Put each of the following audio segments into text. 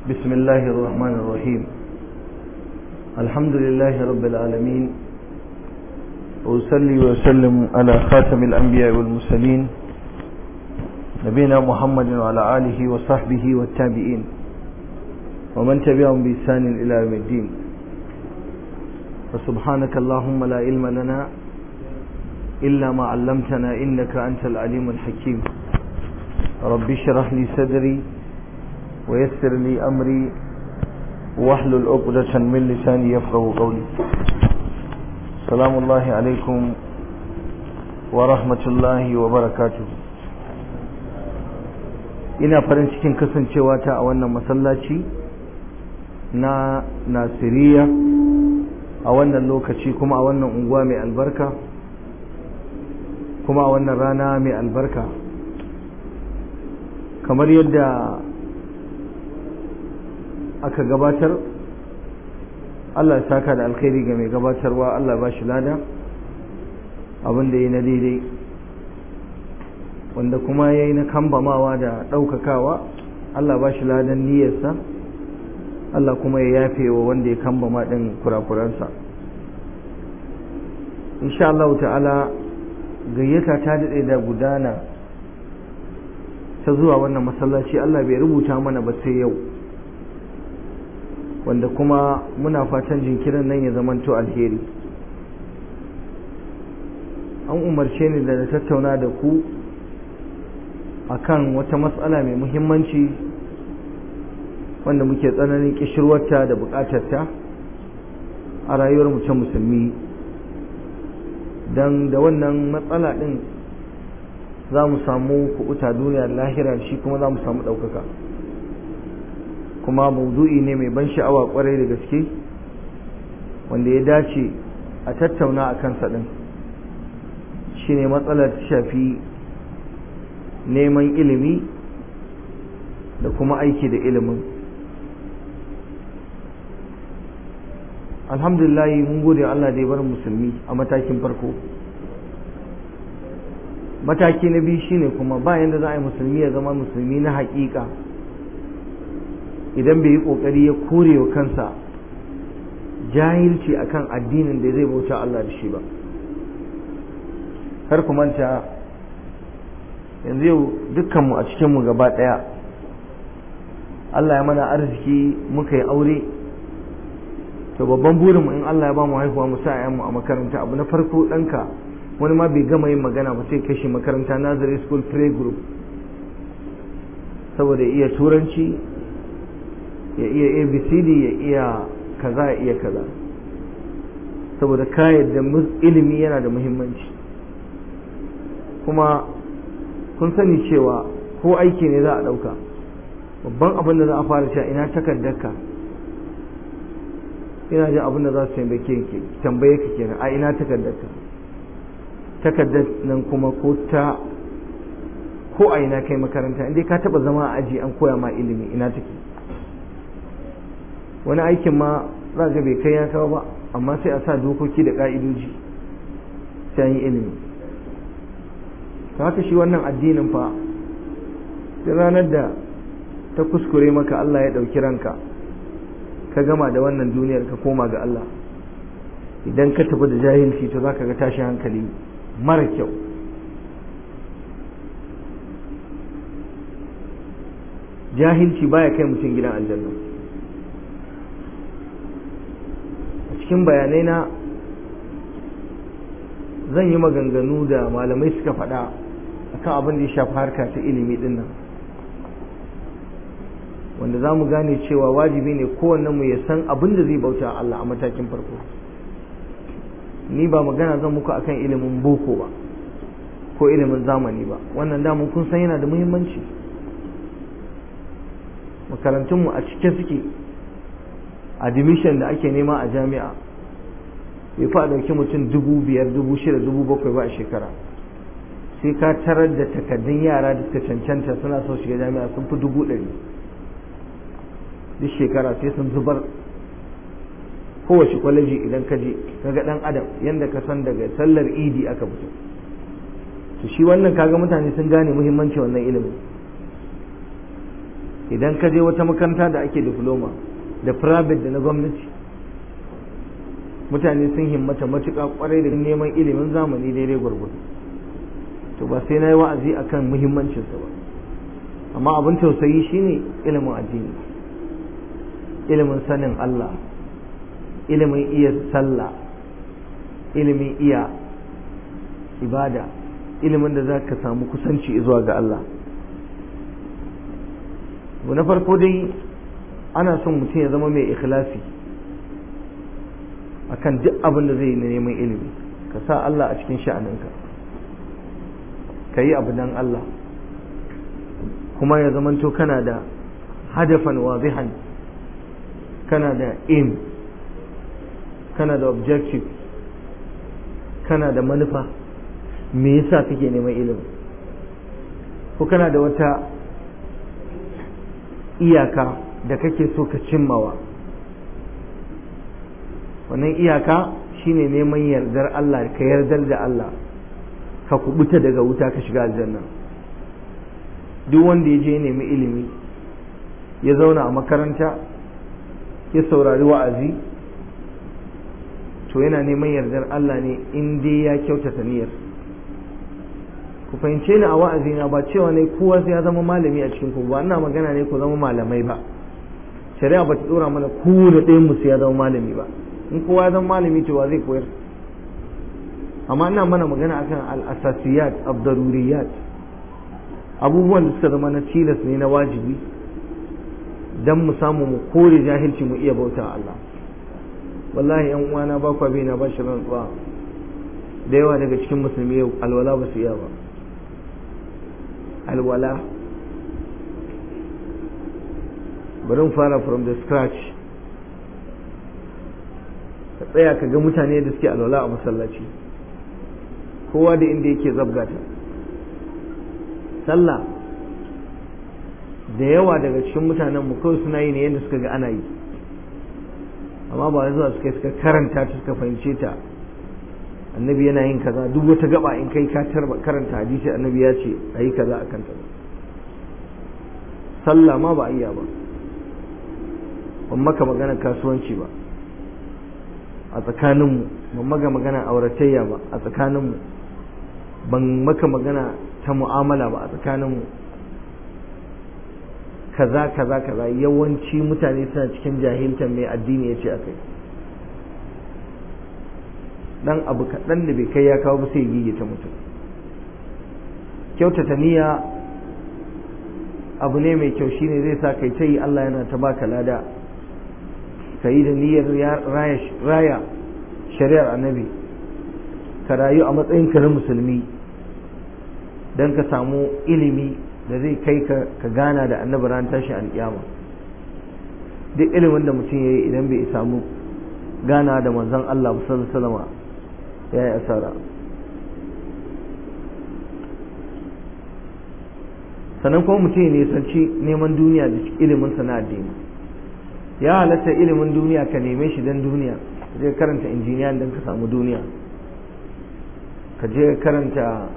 بسم الله الرحمن الرحيم. الحمد لله رب العالمين، وأصلي وسلم على خاتم الأنبياء والمرسلين نبينا محمد وعلى آله وصحبه والتابعين ومن تبعهم بإحسان إلى يوم الدين. فسبحانك اللهم لا علم لنا إلا ما علمتنا إنك أنت العليم الحكيم. رب اشرح لي صدري ويسر لي أمري واحلل عقدة من لساني يفقهوا قولي. سلام الله عليكم ورحمة الله وبركاته. ina farin cikin kasancewa ta a wannan masallaci na Nasiriya a wannan lokaci, kuma a wannan unguwa mai albarka, kuma a wannan rana mai albarka, kamar yadda aka gabatar. Allah ya saka da alkhairi ga mai gabatarwa, Allah ya bashi lada abin da yayi na daidai, wanda kuma yayi na kambamawa da daukakawa, Allah ya bashi ladan niyyarsa, Allah kuma ya yafe wa wanda ya kambama din kurakuransa. insha Allah ta'ala gayyata ta dade da gudana ta zuwa wannan masallaci, Allah bai rubuta mana ba sai yau, wanda kuma muna fatan jinkirin nan ya zamanto alheri. An umarce ni da na tattauna da ku akan wata matsala mai muhimmanci wanda muke tsananin kishirwarta da bukatarta a rayuwar mu ta musulmi, dan da wannan matsala din za mu samu kuɓuta duniya da lahira, shi kuma za mu samu ɗaukaka. kuma maudu'i ne mai ban sha'awa kwarai da gaske, wanda ya dace a tattauna a kansa ɗin. shi ne matsalar shafi neman ilimi da kuma aiki da ilimin. alhamdulillah, mun gode Allah da ya bar musulmi a matakin farko. mataki na biyu shine kuma bayan da za a yi musulmi ya zama musulmi na haƙiƙa idan bai yi kokari ya kore wa kansa jahilci akan addinin da zai bauta Allah da shi ba. kar ku manta, yanzu yau dukkanmu a cikinmu gaba ɗaya Allah ya mana arziki muka yi aure, to babban burinmu in Allah ya ba mu haihuwa mu sa ƴaƴanmu a makaranta. abu na farko, ɗanka wani ma bai gama yin magana ba sai kashi makaranta nursery school play group, saboda ya iya turanci, ya iya abcd, ya iya kaza, ya iya kaza, saboda kayan da ilimi yana da muhimmanci. kuma kun sani cewa ko aiki ne za a ɗauka, babban abin da za a fara cewa ina takardarka, ina jin abin da za su tambaye ka kenan, a ina takardarka. takardar nan kuma ko a ina kai makaranta, inda ka taba zama a aji an koya ma ilimi, ina take. wani aikin ma za ga bai kai ya kawo ba, amma sai a sa dokoki da ka'idoji sai an yi ilimi. ta haka shi wannan addinin fa, sai ranar da ta kuskure maka Allah ya ɗauki ranka, ka gama da wannan duniyar ka koma ga Allah, idan ka tafi da jahilci to za ka ga tashin hankali mara kyau. jahilci baya kai mutum gidan aljanna. a cikin bayanai na zan yi maganganu da malamai suka faɗa akan abin da ya shafi harka ta ilimi din nan, wanda za mu gane cewa wajibi ne kowannen mu ya san abin da zai bauta Allah a matakin farko. ni ba magana zan muku akan ilimin boko ba ko ilimin zamani ba, wannan damun kun san yana da muhimmanci. makarantunmu a cike suke, admission da ake nema a jami'a bai fa dauki mutum 5,000, 6,000, 7,000 ba a shekara. sai ka tarar da takaddun yara da suka cancanta suna so shiga jami'a sun fi 100,000 duk shekara, sai sun zubar. kowace kwaleji idan ka je kaga dan adam yanda ka san daga sallar idi aka fito. to shi wannan kaga mutane sun gane muhimmancin wannan ilimin. idan ka je wata makaranta da ake diploma da private da na gwamnati, mutane sun himmata matuƙa kwarai da neman ilimin zamani daidai gwargwado, to ba sai na yi wa'azi akan muhimmancinsa ba. Amma abin tausayi shine ilimin addini, ilimin sanin Allah, ilimin iya sallah, ilimin iya ibada, ilimin da za ka samu kusanci zuwa ga Allah. Na farko dai ana son mutum ya zama mai ikhlasi akan duk abin da zai yi na neman ilimi, ka sa Allah a cikin sha'aninka, ka yi abu dan Allah, kuma ya zamanto kana da hadafan wazihan, kana da aim, kana da objective, kana da manufa, me yasa kake neman ilimi, ko kana da wata iyaka da kake so ka cimmawa. Wannan iyaka shine neman yardar Allah, ka yardar da Allah, ka kubuta daga wuta, ka shiga aljanna. Duk wanda ya je nemi ilimi, ya zauna a makaranta, ya saurari wa'azi, to yana neman yardar Allah ne in dai ya kyautata niyyar. Ku fahimce ni a wa'azi na, ba cewa ne kowa sai ya zama malami a cikin ku ba, ina magana ne ku zama malamai ba. Shari'a ba ta dora mana kowane ɗayan mu sai ya zama malami ba. In kowa ya zama malami to wa zai koyar? Amma ina mana magana akan al-asasiyat, ad-daruriyat, abubuwan da suka zama na tilas ne, na wajibi, dan mu samu mu kore jahilci, mu iya bauta Allah. Wallahi yan uwana, ba kwa bai na ba shi rantsuwa, da yawa daga cikin musulmi yau alwala ba su iya ba. Alwala, bari mu fara from the scratch. Ka tsaya ka ga mutane da suke alwala a masallaci, kowa da inda yake zabgata. Sallah, da yawa daga cikin mutanen mu kawai suna yi ne yadda suka ga ana yi, amma ba zuwa suka karanta ta, suka fahimce ta. Annabi yana yin kaza, duk wata gaba in kai ka karanta hadisi annabi ya ce ayi kaza akan ta. Sallah ma ba iya ba, ban maka magana kasuwanci ba a tsakaninmu, ban maka magana auratayya ba a tsakaninmu, ban maka magana ta mu'amala ba a tsakaninmu. Kaza kaza kaza, yawanci mutane suna cikin jahiltar mai addini ya ce akai. Dan abu kaɗan da bai kai ya kawo ba sai gigita mutum. Kyautata niyya abu ne mai kyau, shine zai sa kai ta yi, Allah yana ta baka lada. Ka yi da niyyar raya shari'ar annabi, ka rayu a matsayin ka na musulmi, don ka samu ilimi da zai kai ka gana da annabi ran tashin alƙiyama. Duk ilimin da mutum ya yi idan bai samu gana da manzon Allah sallallahu alaihi wasallam, ya yi asara. Sannan kuma mutum ya nisanci neman duniya da ilimin sana addini. Ya halatta ilimin duniya ka neme shi don duniya, ka je karanta injiniya don ka samu duniya, ka je karanta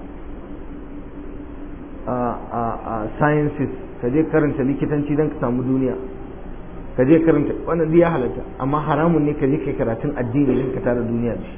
sciences, ka je karanta likitanci don ka samu duniya, ka je karanta, wannan ya halatta. Amma haramun ne ka je kai karatun addini don ka tara duniya da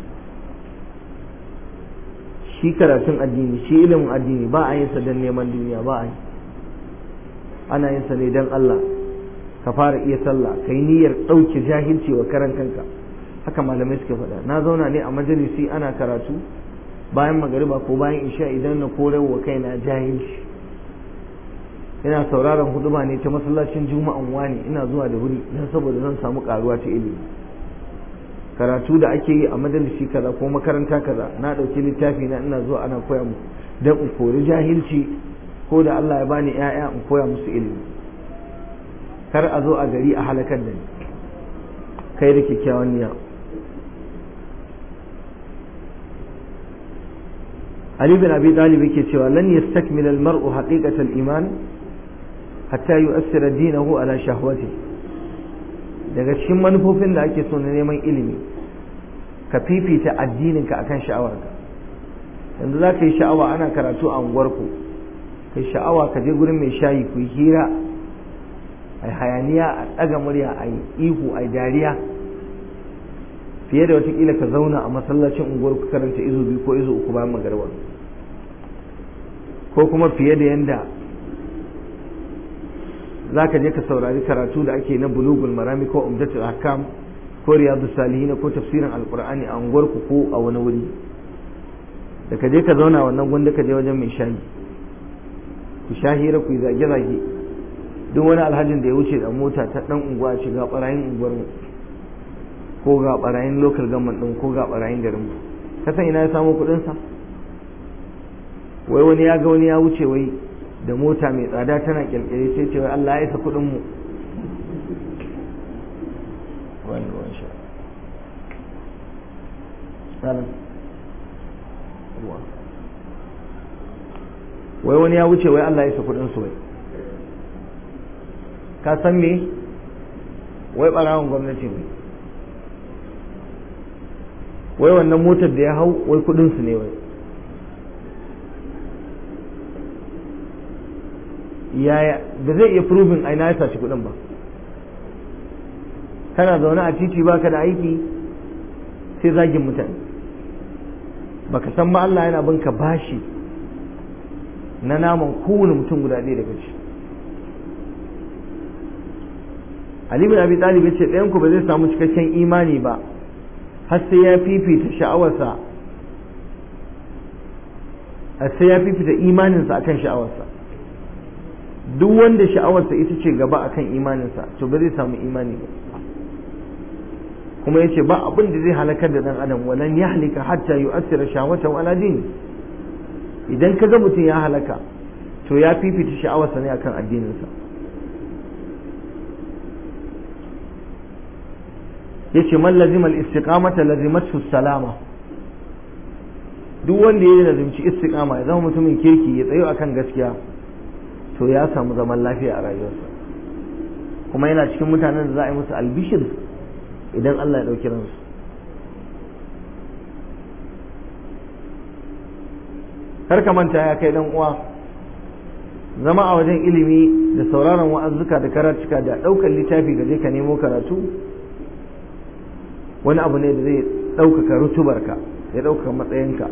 shi karatun addini, shi ilimin addini ba a yin sa don neman duniya, ba a yi. Ana yin sa ne don Allah. Ka fara iya sallah, ka yi niyyar ɗauke jahilci wa karan kanka. Haka malamai suke faɗa. Na zauna ne a majalisi ana karatu bayan magariba ko bayan isha, idan na korar wa kaina jahilci, ina sauraron huduma ne ta masallacin juma'an wani, ina zuwa da wuri don saboda zan samu karuwa ta ilimi. Karatu da ake yi a majalisi kaza ko makaranta kaza, na ɗauki littafi na ina zuwa ana koya mu don in kori jahilci, ko da Allah ya bani 'ya'ya in koya musu ilimi. Kar a zo a gari a halakar da ni, kai da kyakkyawan niyya. Ali bin Abi Talib yake cewa lan yastakmil al-mar'u haqiqat al-iman hatta yu'assira dinahu ala shahwati. Daga cikin manufofin da ake so na neman ilimi, ka fifita addininka akan sha'awarka. Yanzu za ka yi sha'awa ana karatu a unguwarku, kai sha'awa ka je gurin mai shayi ku yi hira, ai hayaniya, a ɗaga murya, ai ihu, ai dariya, fiye da watakila ka zauna a masallacin unguwar ku karanta izu 2 ko izu 3 bayan magariba, ko kuma fiye da yanda za ka je ka saurari karatu da ake na bulugul marami ko umdatul ahkam ko riyadus salihin ko tafsirin alqur'ani a unguwar ku ko a wani wuri. Da ka je ka zauna wannan gunda ka je wajen mai shayi, ku sha hira, ku yi zage-zage, duk wani alhajin da ya wuce da mota ta dan unguwa ce ga barayin unguwar mu ko ga barayin local government din ko ga barayin garin mu, ka san ina ya samu kudin sa? Wai wani ya ga wani ya wuce wai da mota mai tsada tana kyalkyale, sai ce wai Allah ya isa kudin mu. wani ruwan sha wai wani ya wuce wai Allah ya isa kudin su wai. Ka san me? Wai barawon gwamnati ne, wai wannan motar da ya hau wai kudin su ne wai. Yaya da zai iya proving aina ya saci kudin ba? Kana zaune a titi baka da aiki sai zagin mutane, baka san ma Allah yana binka bashi na naman kowane mutum guda ɗaya daga ci. Ali bin Abi Talib yace ɗayan ku ba zai samu cikakken imani ba har sai ya fifita sha'awarsa, har sai ya fifita imaninsa akan sha'awarsa. Duk wanda sha'awarsa ita ce gaba akan imaninsa to ba zai samu imani ba. Kuma yace ba abin da zai halakar da dan adam, walan yahlika hatta yu'athira shahwatahu ala dini. Idan kaga mutum ya halaka to ya fifita sha'awarsa ne akan addininsa. yace man lazima al-istiqamata lazimathu salama. Duk wanda ya lazimci istiqama ya zama mutumin kirki, ya tsayo akan gaskiya, to ya samu zaman lafiya a rayuwarsa, kuma yana cikin mutanen da za a yi musu albishir idan Allah ya ɗauki ransu. Kar ka manta ya kai dan uwa, zama a wajen ilimi da sauraron wa'azzuka da karatuka da ɗaukar littafi ga je ka nemo karatu wani abu ne da zai ɗaukaka rutubarka, ya ɗaukaka matsayinka.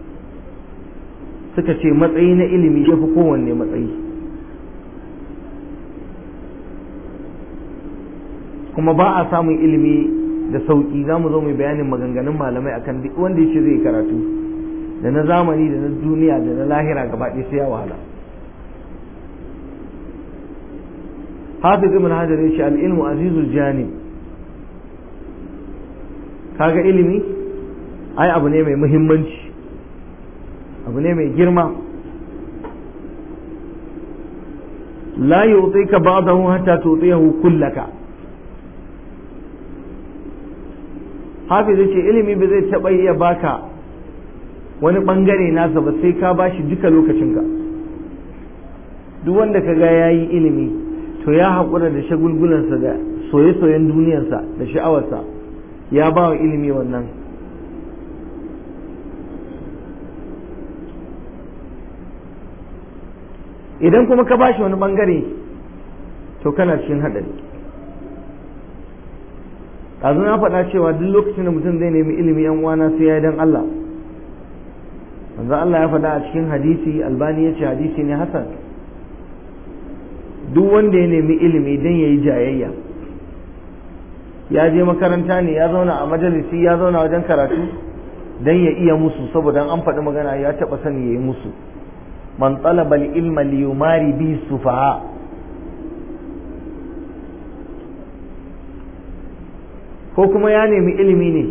Suka ce matsayi na ilimi ya fi kowanne matsayi, kuma ba a samun ilimi da sauƙi. Za mu zo mai bayanin maganganun malamai akan duk wanda ya ce zai karatu, da na zamani da na duniya da na lahira gaba ɗaya sai ya wahala. Hafiz ibn Hajar ya ce al-ilmu azizul janib. Kaga ilimi ai abu ne mai muhimmanci, abu ne mai girma. la yu'tika ba'dahu hatta tu'tiyahu kullaka. Hafiz ya ce ilimi ba zai taɓa iya baka wani ɓangare nasa ba sai ka bashi duka lokacinka. Duk wanda ka ga ya yi ilimi to ya haƙura da shagulgulansa da soye-soyen duniyarsa da sha'awarsa, ya ba wa ilimi wannan. Idan kuma ka bashi wani ɓangare to kana cikin haɗari. Ɗazu na faɗa cewa duk lokacin da mutum zai nemi ilimi yan uwana sai ya yi don Allah. Manzo Allah ya faɗa a cikin hadisi, Albani ya ce hadisi ne hasan, duk wanda ya nemi ilimi don ya yi jayayya, ya je makaranta ne, ya zauna a majalisi, ya zauna wajen karatu don ya iya musu, saboda an faɗi magana ya taɓa sani ya yi musu. Man talaba al-ilma li yumari bi sufaha. Ko kuma ya nemi ilimi ne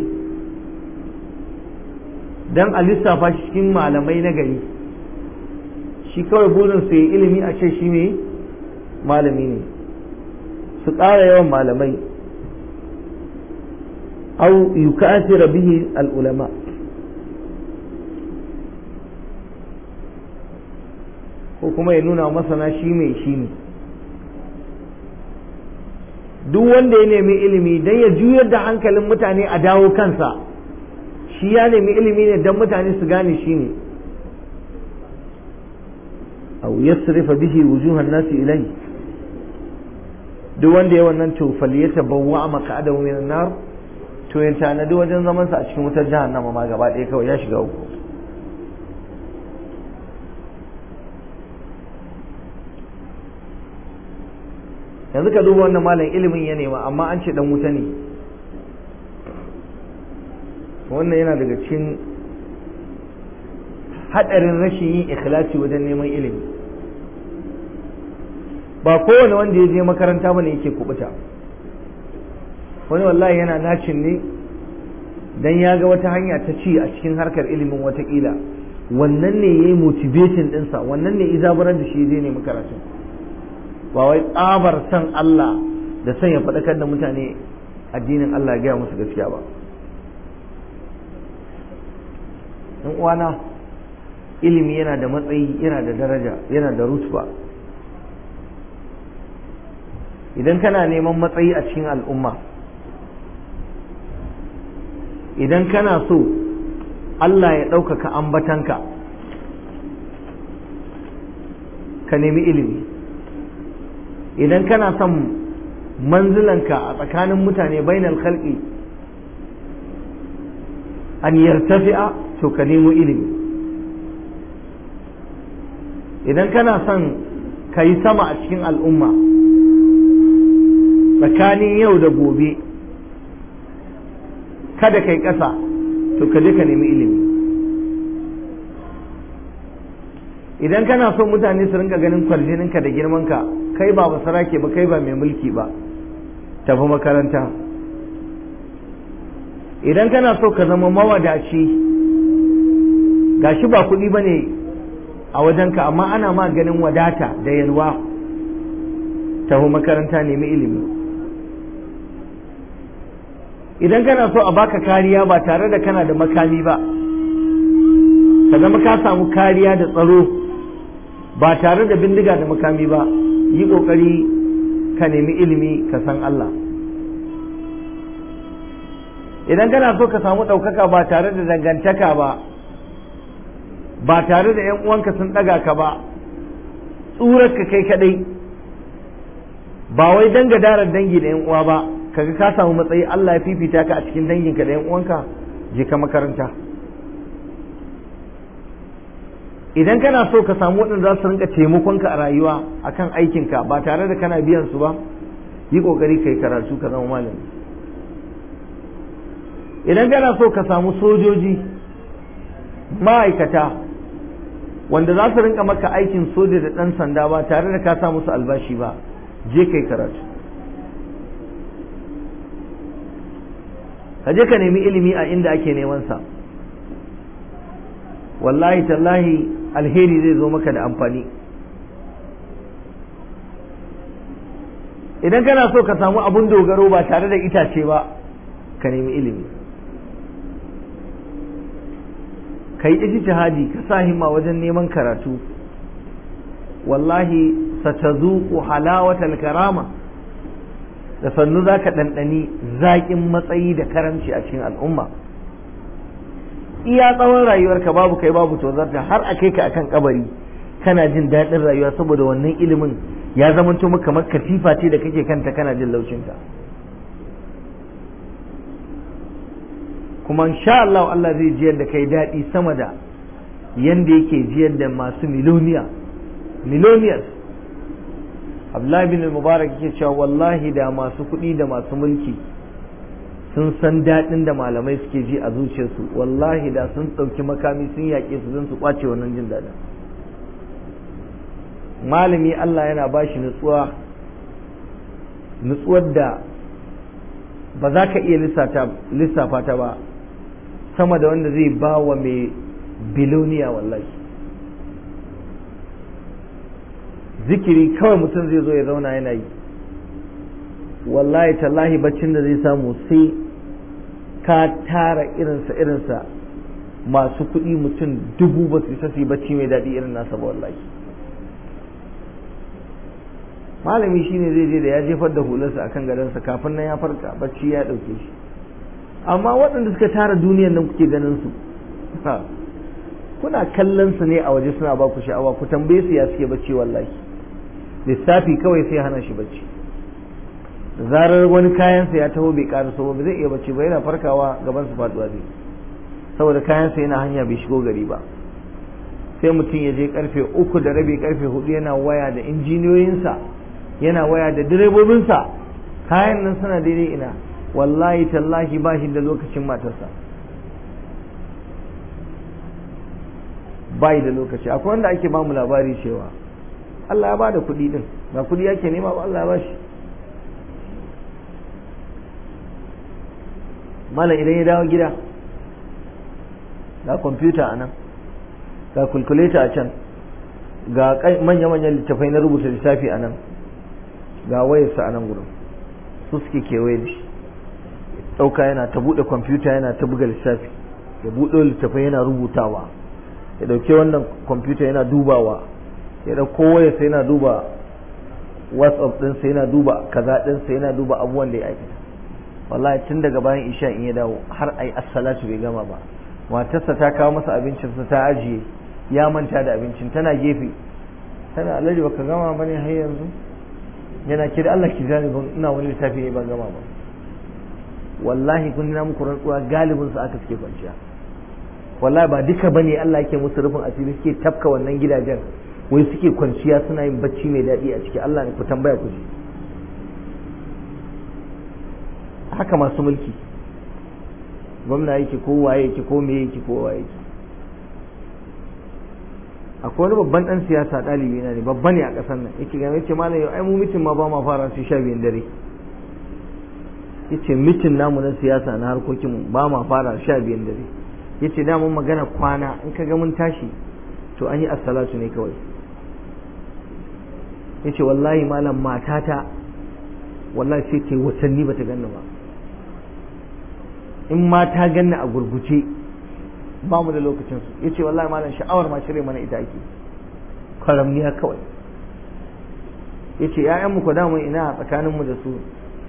dan a lissafa shi cikin malamai na gari, shi kawai burin su yi ilimi a ce shi ne malami ne, su ƙara yawan malamai. au yukasira bihi al-ulama, ko kuma ya nuna masana shi mai shi ne. Duk wanda ya nemi ilimi don ya juyar da hankalin mutane a dawo kansa, shi ya nemi ilimi ne don mutane su gane shi ne. au yasrifa bihi wujuhan nasi ilai, duk wanda ya wannan to falyatabawwa maq'adahu minan nar to ya tanadi wajen zaman sa a cikin wutar jahannama ma gaba ɗaya kawai ya shiga uku. yanzu ka duba wannan malam ilimin ya nema amma an ce dan wuta ne. wannan yana daga cikin hadarin rashin yin ikhlasi wajen neman ilimi. ba kowane wanda ya je makaranta bane yake kubuta. wani wallahi yana nacin ne dan ya ga wata hanya ta ci a cikin harkar ilimin watakila wannan ne yayi motivation dinsa, wannan ne izabarar da shi je ne makaranta. ba wai tsabar san Allah da san ya faɗakar da mutane addinin Allah ya gaya musu gaskiya ba. ɗan uwana, ilimi yana da matsayi, yana da daraja, yana da rutba. idan kana neman matsayi a cikin al'umma, idan kana so Allah ya ɗaukaka ambatanka, ka nemi ilimi. idan kana son manzilanka a tsakanin mutane bainal khalqi an yartafi'a, to ka nemo ilimi. idan kana son ka yi sama a cikin al'umma tsakanin yau da gobe, kada kai ƙasa, to ka je ka nemi ilimi. idan kana son mutane su rinka ganin kwarjininka da girmanka, kai ba basarake ba, kai ba mai mulki ba, tafi makaranta. idan kana so ka zama mawadaci, gashi ba kuɗi ba ne a wajenka amma ana ma ganin wadata da yalwa, tafi makaranta, nemi ilimi. idan kana so a baka kariya ba tare da kana da makami ba, ka zama ka samu kariya da tsaro ba tare da bindiga da makami ba, yi ƙoƙari ka nemi ilimi, ka san Allah. idan kana so ka samu ɗaukaka ba tare da dangantaka ba, ba tare da ‘yan uwanka sun ɗaga ka ba, tsurarka kai kaɗai, ba wai dangadarar dangi da ‘yan uwa ba, kaga ka samu matsayi, Allah ya fifita ka a cikin danginka da ‘yan uwanka, je ka makaranta. idan kana so ka samu waɗanda za su rinka taimakonka a rayuwa akan aikinka ba tare da kana biyan su ba, yi ƙoƙari kai karatu ka zama malami. idan kana so ka samu sojoji ma'aikata wanda za su rinka maka aikin soja da ɗan sanda ba tare da ka sa musu albashi ba, je kai karatu. ka je ka nemi ilimi a inda ake neman sa. wallahi tallahi alheri zai zo maka da amfani. idan kana so ka samu abun dogaro ba tare da itace ba, ka nemi ilimi. ka yi ijtihadi, ka sa himma wajen neman karatu. wallahi satazuqu halawatal karama, da sannu za ka ɗanɗani zaƙin matsayi da karamci a cikin al'umma. iya tsawon rayuwarka babu kai babu tozarta, har a kai ka akan kabari kana jin daɗin rayuwa saboda wannan ilimin ya zamanto maka kamar katifa ce da kake kanta kana jin laushinta. kuma insha Allah Allah zai jiyar da kai daɗi sama da yanda yake jiyar da masu millionaires. Abdullahi bin Mubarak yake cewa wallahi da masu kuɗi da masu mulki sun san daɗin da malamai suke ji a zuciyarsu, wallahi da sun ɗauki makami sun yaƙe su don su ƙwace wannan jin daɗin. malami Allah yana ba shi nutsuwar da ba za ka iya lissafa ta ba, sama da wanda zai ba wa mai biloniya. wallahi zikiri kawai mutum zai zo ya zauna yana yi, wallahi tallahi baccin da zai samu sai ka tara irinsa masu kuɗi mutum 1000 ba su isa su yi bacci mai daɗi irin nasa ba. wallahi malami shine zai je da ya jefar da hularsa akan gadonsa, kafin nan ya farka bacci ya ɗauke shi. amma waɗanda suka tara duniyar nan kuke ganin su, kuna kallon su ne a waje suna ba ku sha'awa, ku tambaye su ya suke bacci. wallahi lissafi kawai sai hana shi bacci. da zarar wani kayansa ya taho bai karaso ba zai iya bacci ba, yana farkawa gaban su faduwa zai, saboda kayansa yana hanya bai shigo gari ba. sai mutum ya je karfe 3:30 karfe 4 yana waya da injiniyoyinsa, yana waya da direbobinsa, kayan nan suna daidai ina, wallahi tallahi ba shi da lokacin matarsa, bai da lokaci. Akwai wanda ake ba mu labari cewa Allah ya ba da kuɗi din, ba kuɗi yake nema ba, Allah ya ba shi. malam idan ya dawo gida ga kwamfuta a nan, ga calculator a can, ga manya-manyan littafai na rubuta lissafi a nan, ga wayarsa a nan gudun, su suke kewaye da shi. ɗauka yana ta buɗe kwamfuta yana ta buga lissafi, ya buɗe littafai yana rubutawa, ya ɗauke wannan kwamfuta yana dubawa, ya ɗauko wayarsa yana duba whatsapp ɗinsa, yana duba kaza ɗinsa, yana duba abubuwan da ya aikata. wallahi tun daga bayan isha in ya dawo har ai as-salatu bai gama ba. matarsa ta kawo masa abincinsa ta ajiye, ya manta da abincin, tana gefe, tana Alhaji baka gama ba ne har yanzu? yana kira Allah ki jani ban ina wani littafi ne ban gama ba. wallahi kun na muku rantsuwa galibin su aka suke kwanciya. wallahi ba duka bane Allah yake musu rufin asiri suke tafka wannan gidajen, wai suke kwanciya suna yin bacci mai daɗi a ciki. Allah ne ku tambaya ku ji. haka masu mulki, gwamna yake ko waye yake ko me yake ko waye yake. akwai wani babban dan siyasa ɗalibi na ne, babba ne a ƙasar nan, yake ga yace malam yau ai mu mitin ma ba ma fara sai 12 dare. yace mitin namu na siyasa na harkokin mu ba ma fara 12 dare. yace da mun magana kwana, in kaga mun tashi to an yi as-salatu ne kawai. yace wallahi malam matata wallahi sai ce watanni bata ganna ba, in ma ta ganna a gurguce ba mu da lokacin su. yace wallahi malam sha'awar ma shirye mana ita ake, karamniya kawai. yace ƴaƴan mu ko da mu ina tsakanin mu da su,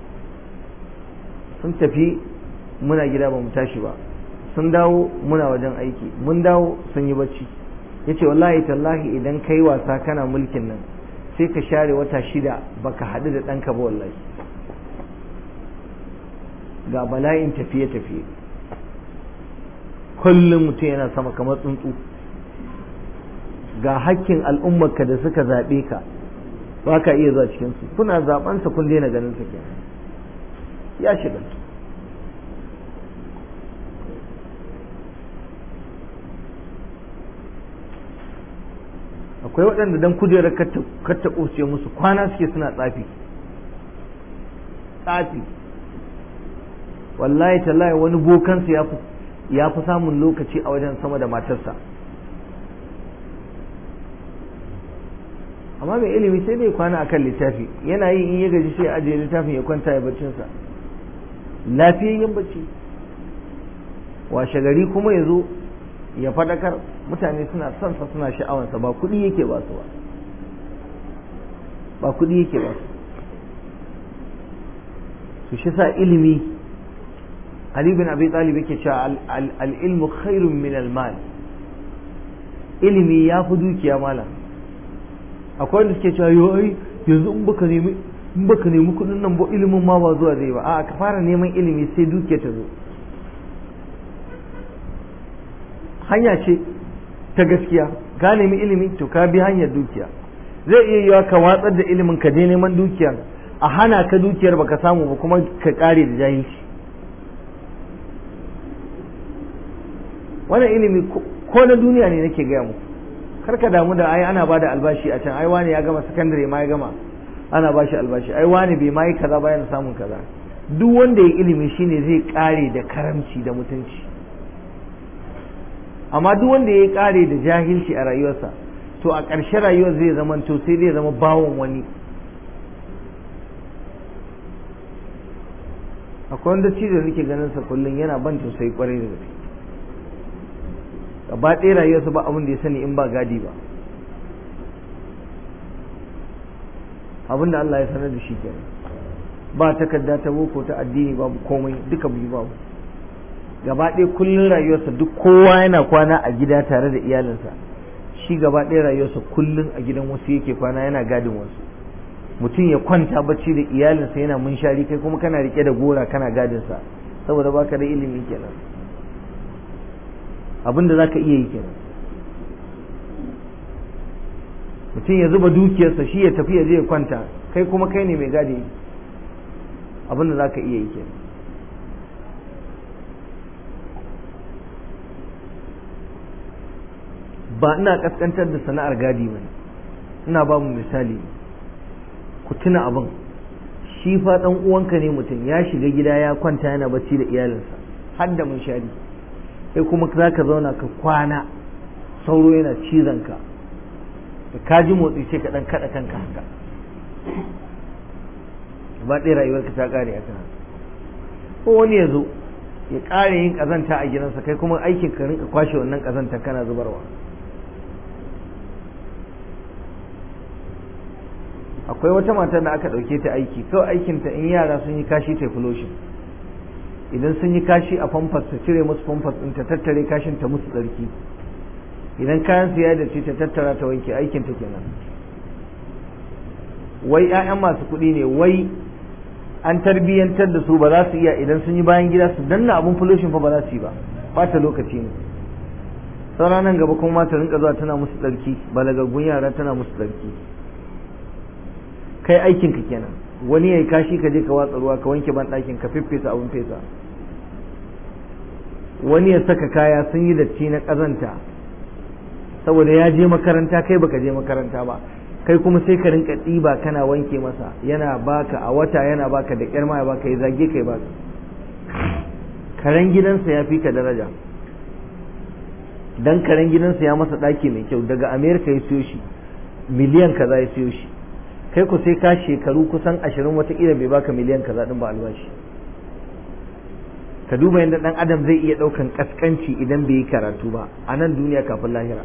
sun tafi muna gida ba mu tashi ba, sun dawo muna wajen aiki, mun dawo sun yi bacci. yace wallahi tallahi idan kai wasa kana mulkin nan sai ka share wata 6 baka haɗu da ɗanka ba wallahi. ga bala'in tafiye-tafiye, kullum mutum yana sama kamar tsuntsu, ga hakkin al'ummarka da suka zaɓe ka ba ka iya zuwa cikinsu, kuna zaɓensa kun daina ganin sa kenan, ya shiga. akwai waɗanda dan kujerar katta ƙuce musu kwana suke suna tsafi. wallahi tallahi wani bokansu ya fi samun lokaci a wajen sama da matarsa. amma mai ilimi sai dai kwana akan littafi, yana yi in ya gaji sai ajiye littafin ya kwanta ya baccinsa, lafiyayyen bacci. washe gari kuma ya zo ya fadakar, mutane suna son sa suna sha'awansa, ba kuɗi yake ba su ba kuɗi yake ba su. shi sa ilimi, Ali bin Abi Talib yake cewa al-ilmu khairun min al-mal, ilimi ya fi dukiya malam. akwai wanda suke cewa yo ai yanzu in baka nemi kudin nan ba ilimin ma ba zuwa zai ba. a ka fara neman ilimi sai dukiya ta zo. hanya ce ta gaskiya, ka nemi ilimi to ka bi hanyar dukiya. zai iya yiwa ka watsar da ilimin ka je neman dukiyar, a hana ka dukiyar baka samu ba kuma ka kare da jahilci. wannan ilimi ko na duniya ne nake gaya muku, kar ka damu da ai ana bada albashi a can, ai wani ya gama sakandare ma ya gama ana bashi albashi, ai wani bai ma yi kaza ba yana samun kaza. duk wanda ya ilimi shine zai kare da karamci da mutunci, amma duk wanda ya kare da jahilci a rayuwarsa to a ƙarshe rayuwar zai zama to sai zai zama bawon wani. akwai wanda cizo nake ganin sa kullum yana ban tausayi kwarai da gaske, gaba ɗaya rayuwarsa ba abin da ya sani in ba gadi ba. abin da Allah ya sanar da shi kenan, ba takarda ta boko ta addini babu komai, duka biyu babu. gaba ɗaya kullum rayuwarsa duk kowa yana kwana a gida tare da iyalinsa, shi gaba ɗaya rayuwarsa kullum a gidan wasu yake kwana yana gadin wasu. mutum ya kwanta bacci da iyalinsa yana munshari kai kuma kana rike da gora kana gadinsa saboda baka da ilimi kenan abinda zaka iya yi kenan. mutum ya zuba dukiyarsa shi ya tafi ya je ya kwanta kai kuma kai ne mai gadi abinda zaka iya yi kenan. ba ina kaskantar da sana'ar gadi ba, ina ba mu misali ku tuna abin. shi fa dan uwanka ne mutum ya shiga gida ya kwanta yana bacci da iyalinsa har da mun shari kai kuma za ka zauna ka kwana sauro yana cizon ka ka ji motsi sai ka dan kada kanka haka ba ɗaya rayuwarka ta kare a kan ko wani ya zo ya ƙare yin ƙazanta a gidansa kai kuma aikin ka rinka kwashe wannan ƙazanta kana zubarwa. akwai wata matar da aka ɗauke ta aiki kawai aikinta in yara sun yi kashi ta fuloshin, idan sun yi kashi a famfas ta cire musu famfas ɗin ta tattare kashin ta musu tsarki, idan kayan su ya da ce ta tattara ta wanke aikinta kenan. wai 'ya'yan masu kuɗi ne, wai an tarbiyyantar da su ba za su iya idan sun yi bayan gida su danna abun fuloshin fa ba za su yi ba, ɓata lokaci ne. sauran nan gaba kuma ta rinka zuwa tana musu tsarki, balagaggun yara tana musu tsarki. kai aikinka kenan. wani yayi kashi ka je ka watsa ruwa ka wanke ban ɗakin ka fiffesa abun fesa, wani ya saka kaya sun yi datti na ƙazanta saboda ya je makaranta kai baka je makaranta ba, kai kuma sai ka rinka ɗiba kana wanke masa, yana baka a wata yana baka da ƙyar ma ya baka ya zage kai baka. karen gidansa ya fi ka daraja dan karen gidansa ya masa ɗaki mai kyau daga Amerika ya siyo shi miliyan kaza ya siyo shi, kai ku sai ka shekaru kusan 20 wataƙila bai baka miliyan kaza din ba albashi. ka duba yadda dan adam zai iya ɗaukan kaskanci idan bai yi karatu ba a nan duniya kafin lahira.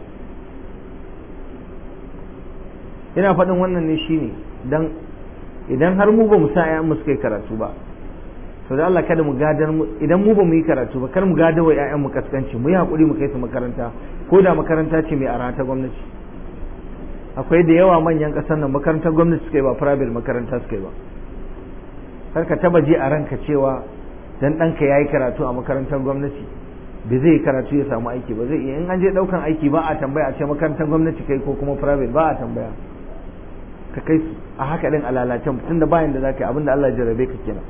ina faɗin wannan ne shine dan idan har mu ba mu sa ƴaƴan mu suka yi karatu ba to da Allah kada mu gadar mu, idan mu ba mu yi karatu ba kar mu gadar wa ƴaƴan mu kaskanci, mu yi hakuri mu kai su makaranta ko da makaranta ce mai arha ta gwamnati. akwai da yawa manyan ƙasar nan makarantar gwamnati suka yi ba private makaranta suka yi ba. kar ka taba je a ranka cewa dan ɗanka ya yi karatu a makarantar gwamnati bai zai yi karatu ya samu aiki ba, zai iya. in an je ɗaukan aiki ba a tambaya a ce makarantar gwamnati kai ko kuma private, ba a tambaya, ka kai a haka din a lalacen tun da bayan da za ka yi abin da Allah ya jarrabe ka kenan.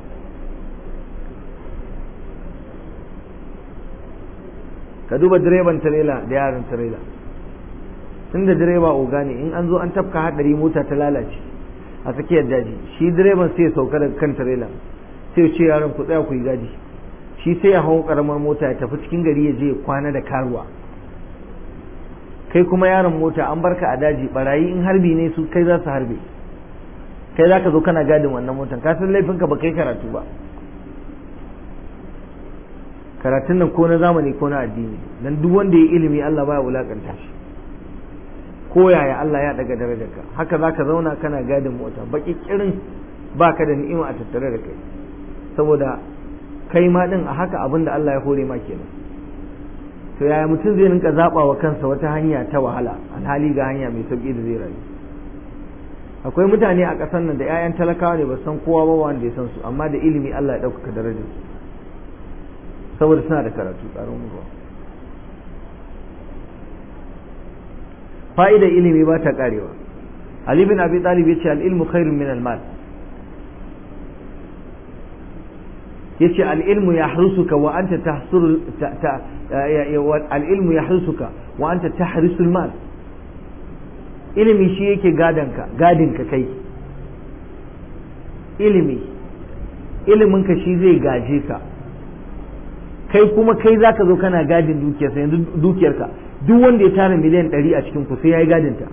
ka duba direban tirela da yaran tirela, tun da direba oga ne in an zo an tafka hadari mota ta lalace a tsakiyar daji, shi direban sai ya sauka daga kan tirela sai ya ce yaran ku tsaya ku yi gadi, shi sai ya hau karamar mota ya tafi cikin gari ya je ya kwana da karuwa. kai kuma yaron mota an barka a daji, barayi in harbi ne su kai za su harbe, kai za ka zo kana gadin wannan motan, ka san laifinka ba kai karatu ba. karatun nan ko na zamani ko na addini, dan duk wanda ya ilimi Allah baya wulakanta shi, ko yaya Allah ya daga darajarka. haka zaka zauna kana gadin mota baki kirin baka da ni'ima a tattare da kai, saboda kai ma din a haka abin da Allah ya hore ma kenan. to yaya mutum zai rinka zaba wa kansa wata hanya ta wahala alhali ga hanya mai sauki da zai rayu? akwai mutane a ƙasar nan da 'ya'yan talakawa ne ba san kowa ba wanda ya san su, amma da ilimi Allah ya ɗaukaka darajar su saboda suna da karatu. tsaron ruwa fa'idar ilimi ba ta karewa. Ali bin Abi Talib yace al-ilmu khairun min al-mal, yace al-ilmu yahrusuka wa anta tahsuru al-ilmu yahrusuka wa anta tahrisul mal. ilimi shi yake gadinka kai, iliminka shi zai gaje ka, kai kuma kai zaka zo kana gadin dukiyarsa. yanzu dukiyarka duk wanda ya tara miliyan 100 a cikin ku sai yayi gadinta.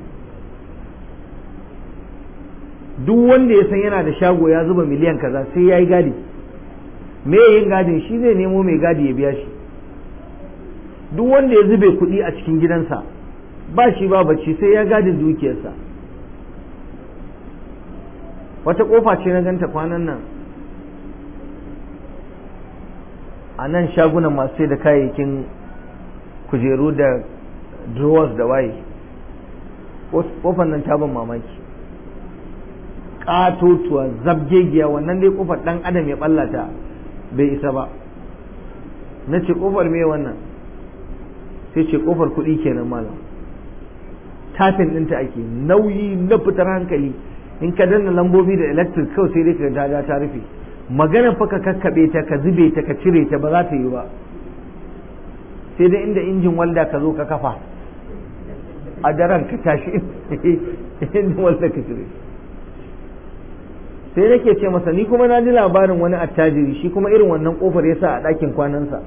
duk wanda ya san yana da shago ya zuba miliyan kaza sai yayi gadi. me yin gadin shi zai nemo mai gadi ya biya shi. duk wanda ya zube kuɗi a cikin gidansa ba shi ba bacci sai ya gadin dukiyarsa. wata kofa ce na ganta kwanan nan a nan shagunan masu sai da kayayyakin kujeru da drawers da waye, kofar nan ta ban mamaki, ƙatotuwa zabgegiya, wannan dai kofar ɗan adam ya ɓallata bai isa ba. Na ce kofar me wannan? sai ce kofar kuɗi kenan malam. Tafin ɗinta ake nauyi na fitar hankali, in ka danna lambobi da electric kawai sai dai ka ta rufe. Maganar fa ka kakkaɓe ta, ka zube ta, ka cire ta ba za ta yi ba, sai dai inda injin walda ka zo ka kafa a daren ka tashi injin walda ka cire. Sai nake ce masa ni kuma na ji labarin wani attajiri shi kuma irin wannan kofar ya sa a ɗakin kwanansa.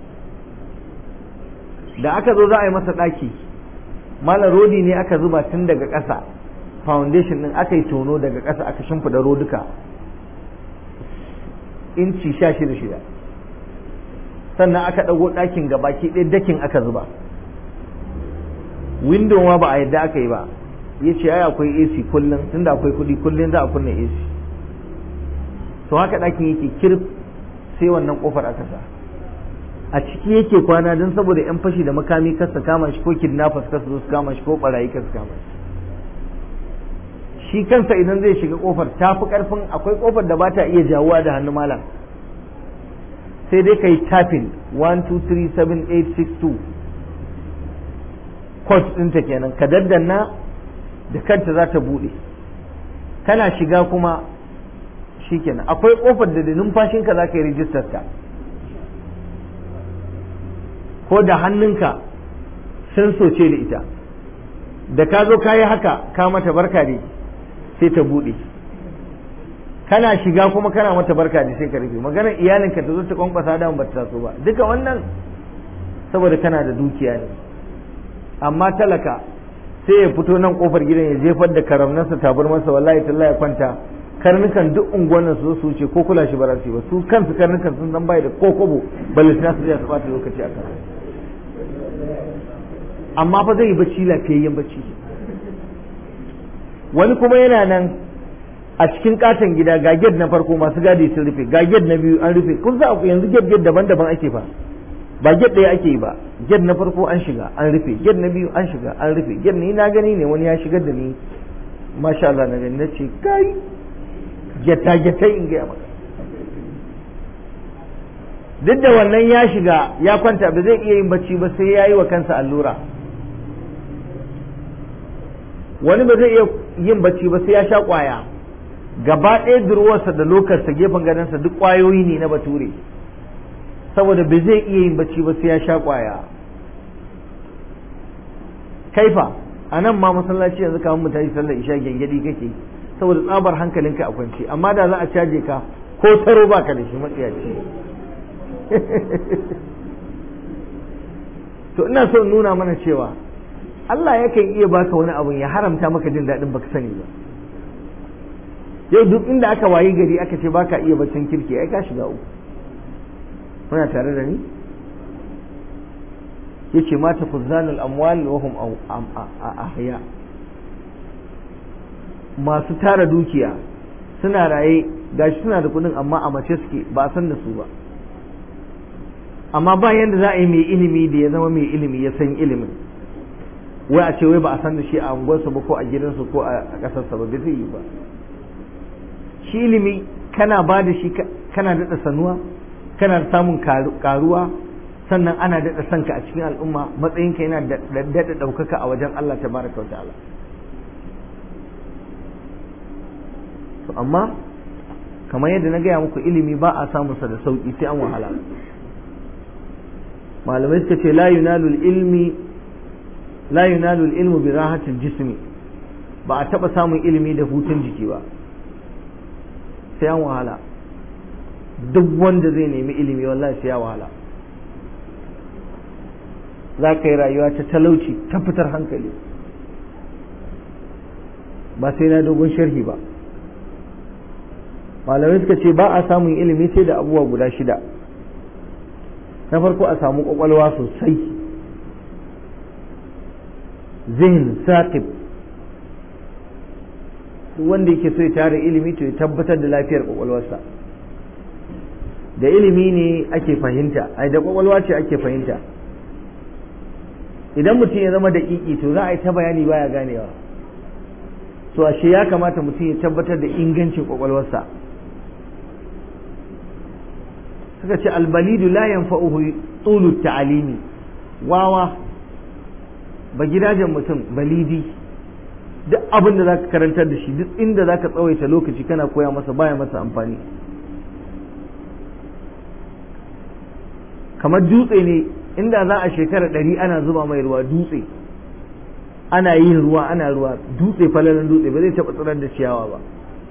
Da aka zo za a yi masa ɗaki, malam rodi ne aka zuba tun daga ƙasa, foundation ɗin aka yi tono daga ƙasa aka shimfiɗa roduka inci 16, sannan aka ɗago ɗakin gabaki ɗaya dakin aka zuba, window ma ba a yadda aka yi ba. Ya ce ai akwai AC kullum, tunda akwai kuɗi kullum za a kunna AC. To haka ɗakin yake kirf, sai wannan ƙofar aka sa. A ciki yake kwana don saboda 'yan fashi da makami kasa kama shi, ko kidnappers kasa zo su kama shi, ko barayi kasa kama shi. Shi kansa idan zai shiga ƙofar ta fi ƙarfin, akwai ƙofar da ba ta iya jawuwa da hannu malam, sai dai ka yi tapping 1 2 3 7 8 6 2 code ɗinta kenan, ka daddanna da kanta za ta buɗe. Kana shiga kuma shi kenan. Akwai ƙofar da numfashinka za ka yi rijistar ta, ko da hannunka sun soce da ita, da ka zo ka yi haka ka mata barka ne sai ta buɗe. Kana shiga kuma kana mata barka ne sai ka rufe. Maganar iyalinka ta zo ta kwankwasa da ba ta taso ba. Duka wannan saboda kana da dukiya ne. Amma talaka sai ya fito nan kofar gidan ya jefar da karamnansa tabarmarsa, wallahi tallahi ya kwanta, karnukan duk unguwannin su su wuce ko kula shi ba za su yi ba. Su kansu karnukan sun san bai da kokobo, balle suna su je su bata lokaci a kan. Amma fa zai yi bacci lafiyayyen bacci. Wani kuma yana nan a cikin katon gida, ga gate na farko masu gadi sun rufe, ga gate na biyu an rufe. Kun sa yanzu gate daban-daban ake fa, ba gate ɗaya ake yi ba. Gate na farko an shiga an rufe, gate na biyu an shiga an rufe. Gate ni na gani ne, wani ya shigar da ni, masha Allah na gani, na ce kai gyata-gyatai in gaya maka. Duk da wannan ya shiga ya kwanta, ba zai iya yin bacci ba sai ya yi wa kansa allura. Wani ba zai iya yin bacci ba sai ya sha kwaya. Gaba ɗaya durwarsa da lokarsa gefen gadonsa duk ƙwayoyi ne na bature, saboda ba zai iya yin bacci ba sai ya sha kwaya. Kaifa a nan ma masallaci yanzu kamar mutane sallar isha gyangyaɗi kake, saboda tsabar hankalinka a kwance. Amma da za a caje ka ko taro baka da shi, matsiyaci. To ina so in nuna mana cewa Allah yakan iya baka wani abu ya haramta maka jin daɗin baka sani ba. Yau duk inda aka wayi gari aka ce baka iya baccin kirki, ai ka shiga uku. Muna tare da ni? Yace mata fuzzanul amwal wa hum ahya. Masu tara dukiya suna raye, gashi suna da kudin amma a mace suke, ba san da su ba. Amma ba yanda za a yi mai ilimi da ya zama mai ilimi ya san ilimin, wai a ce wai ba a san da shi a unguwarsa ba ko a gidansa ko a ƙasarsa ba, bai zai yi ba. Shi ilimi kana ba da shi kana daɗa sanuwa, kana samun karuwa, sannan ana daɗa sanka a cikin al'umma, matsayinka yana daɗa ɗaukaka a wajen Allah tabaraka wa ta'ala. To amma kamar yadda na gaya muku, ilimi ba a samunsa da sauƙi sai an wahala. Malamai suka ce la yunalu ilmu bi rahatil jismi, ba a taɓa samun ilimi da hutun jiki ba, sai an wahala. Duk wanda zai nemi ilimi wallahi sai ya wahala. Za ka yi rayuwa ta talauci ta fitar hankali, ba sai na dogon sharhi ba. Malamai suka ce ba a samun ilimi sai da abubuwa guda 6. Na farko a samu kwakwalwa sosai, zihin saqib. Wanda yake so ya tara ilimi to ya tabbatar da lafiyar kwakwalwarsa. Da ilimi ne ake fahimta, ai da kwakwalwa ce ake fahimta. Idan mutum ya zama da ƙiƙi to za a yi ta bayani baya ganewa. so ashe ya kamata mutum ya tabbatar da ingancin kwakwalwarsa. suka ce albalidu la yanfa'uhu tulu ta'alimi, wawa ba gidajen mutum balidi duk abin da zaka karantar da shi, duk inda zaka tsawaita lokaci kana koya masa baya masa amfani. kamar dutse ne, inda za a shekara 100 ana zuba mai ruwa, dutse ana yin ruwa ana ruwa, dutse falalan dutse ba zai taɓa tsirar da ciyawa ba,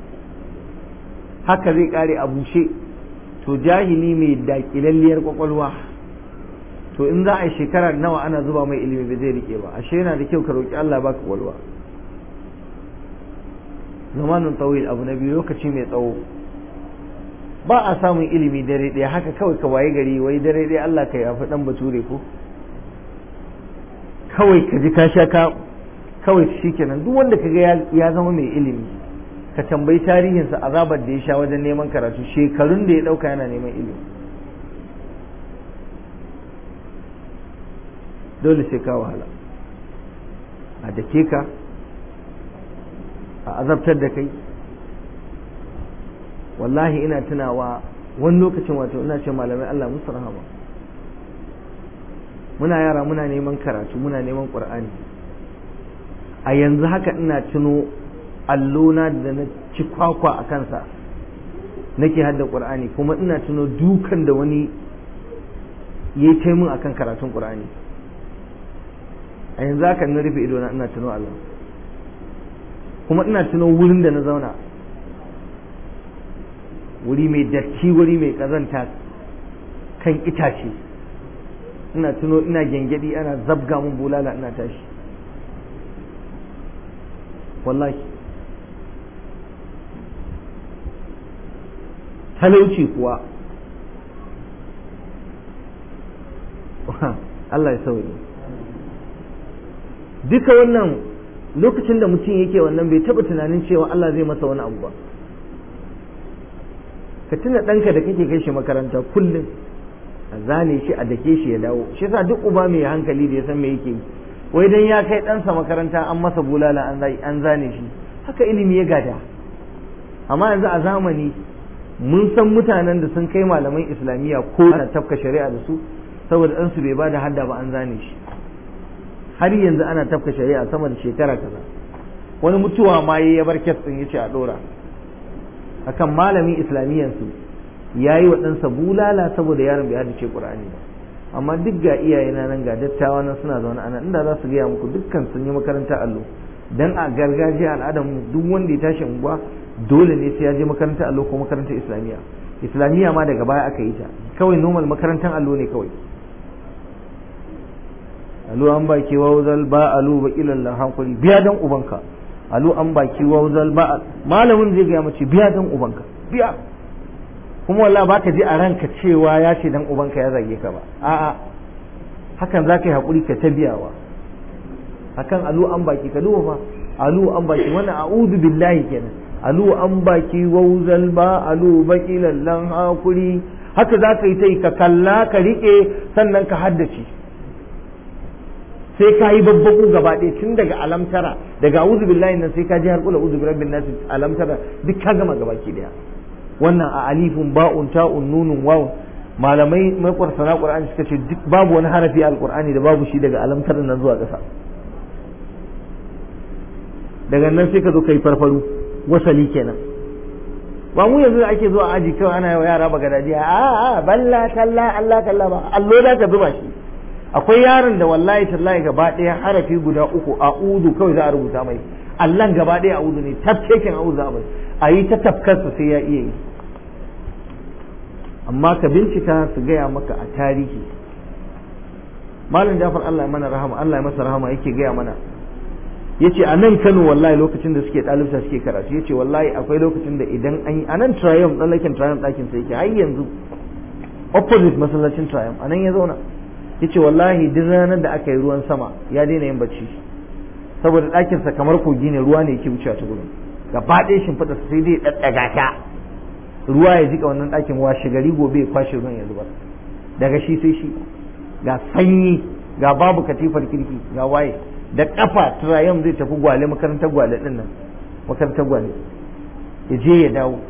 haka zai kare a bushe. to jahili mai dakilalliyar kwakwalwa, to in za a yi shekara nawa ana zuba mai ilimi ba zai rike ba. ashe yana da kyau ka roki Allah baka kwakwalwa. zamanin tawil, abu na biyu, lokaci mai tsawo. ba a samun ilimi dare ɗaya haka kawai ka waye gari wai dare ɗaya Allah ka yafi dan bature ko kawai ka ji ka sha ka kawai shikenan. duk wanda kaga ya zama mai ilimi, ka tambayi tarihinsa, azabar da ya sha wajen neman karatu, shekarun da ya dauka yana neman ilimi. dole sai ka wahala, a dake ka, a azabtar da kai. wallahi ina tunawa wani lokacin, wato ina ce malamai Allah musu rahama, muna yara muna neman karatu, muna neman Qur'ani. a yanzu haka ina tuno allona da na ci kwakwa a kansa nake hadda Qur'ani, kuma ina tuno dukan da wani yayi taimun akan karatun Qur'ani. a yanzu haka na rufe ido na ina tuno Allah, kuma ina tuno wurin da na zauna, wuri mai datti, wuri mai kazanta, kan itace. ina tuno ina gengedi, ana zabga mun bulala ina tashi. wallahi talauci kuwa Allah ya sauye. duka wannan lokacin da mutum yake wannan bai taba tunanin cewa Allah zai masa wani abu ba. ka tuna ɗanka da kake kai shi makaranta kullum, a zane shi, a dake shi ya dawo. shi yasa duk uba mai hankali da ya san me yake yi, wai dan ya kai ɗansa makaranta an masa bulala an zane shi, haka ilimi ya gada. amma yanzu a zamani mun san mutanen da sun kai malaman islamiyya ko ana tafka shari'a da su saboda ɗansu bai ba da hadda ba an zane shi. har yanzu ana tafka shari'a sama da shekara kaza. wani mutuwa ma ya bar kes ɗin yace a ɗora akan malamin islamiyyansu ya yi wa ɗansa bulala saboda yaron bai haddace Qur'ani ba. amma duk ga iyayena nan ga dattawa nan suna zaune ana, inda za su gaya muku dukkan sun yi makaranta allo. dan a gargajiya al'adar mu duk wanda ya tashi unguwa dole ne sai ya je makarantar allo ko makarantar islamiyya ma daga baya aka yi ta, kawai normal makarantar allo ne kawai. allo an baki wawzal ba allo ba ilallah hankuri biya dan ubanka, allo an baki wawzal ba, malamin zai gaya mace biya dan ubanka, biya. kuma wallahi ba ka ji a ranka cewa ya ce dan ubanka ya zage ka ba, a'a hakan za ka yi haƙuri ka ta biyawa. akan alu an baki ka duba fa, alu an baki wannan a'udhu billahi kenan, alu an baki wauzal ba alu baki lallan hakuri, haka za ka yi ta yi ka kalla ka riƙe sannan ka haddace, sai ka yi babbaku gaba ɗaya tun daga alamtara, daga a'udhu billahi nan sai ka ji har kula a'udhu birabbin nas alamtara duk ka gama gabaki daya. wannan a alifun ba'un ta'un nunun wawun, malamai mai kwarsana qur'ani suka ce duk babu wani harafi alqur'ani da babu shi daga alamtaran nan zuwa ƙasa. daga nan sai ka zo kai farfaru wasali kenan. ba mu yanzu ake zuwa aji kawai ana yawa yara bagadaji a balla talla Allah kalla ba, allo da ka zuba shi. akwai yaron da wallahi tallahi gaba ɗaya harafi guda uku a'udhu kawai za a rubuta mai, Allah gaba ɗaya a'udhu ne, tafkeken a'udhu a mai, a yi ta tafkarsa sai ya iya yi. amma ka bincika su gaya maka a tarihi. malam Jafar Allah ya mana rahama, Allah ya masa rahama, yake gaya mana, yace a nan Kano wallahi lokacin da suke ɗalibta suke karatu, yace wallahi akwai lokacin da idan an yi a nan Triumph ɗan lakin Triumph ɗakin sa yake har yanzu opposite masallacin Triumph, a nan ya zauna. yace wallahi duk ranar da aka yi ruwan sama ya daina yin bacci saboda ɗakinsa kamar kogi ne, ruwa ne yake wucewa ta gurin, gaba ɗaya shimfiɗa sai dai ɗaɗɗaga ta ruwa ya jika wannan ɗakin, washe gari gobe ya kwashe ruwan ya zubar, daga shi sai shi, ga sanyi ga babu katifar kirki ga waye, da kafa turayen zai tafi gwale makarantar gwale din nan makarantar gwale ya je ya dawo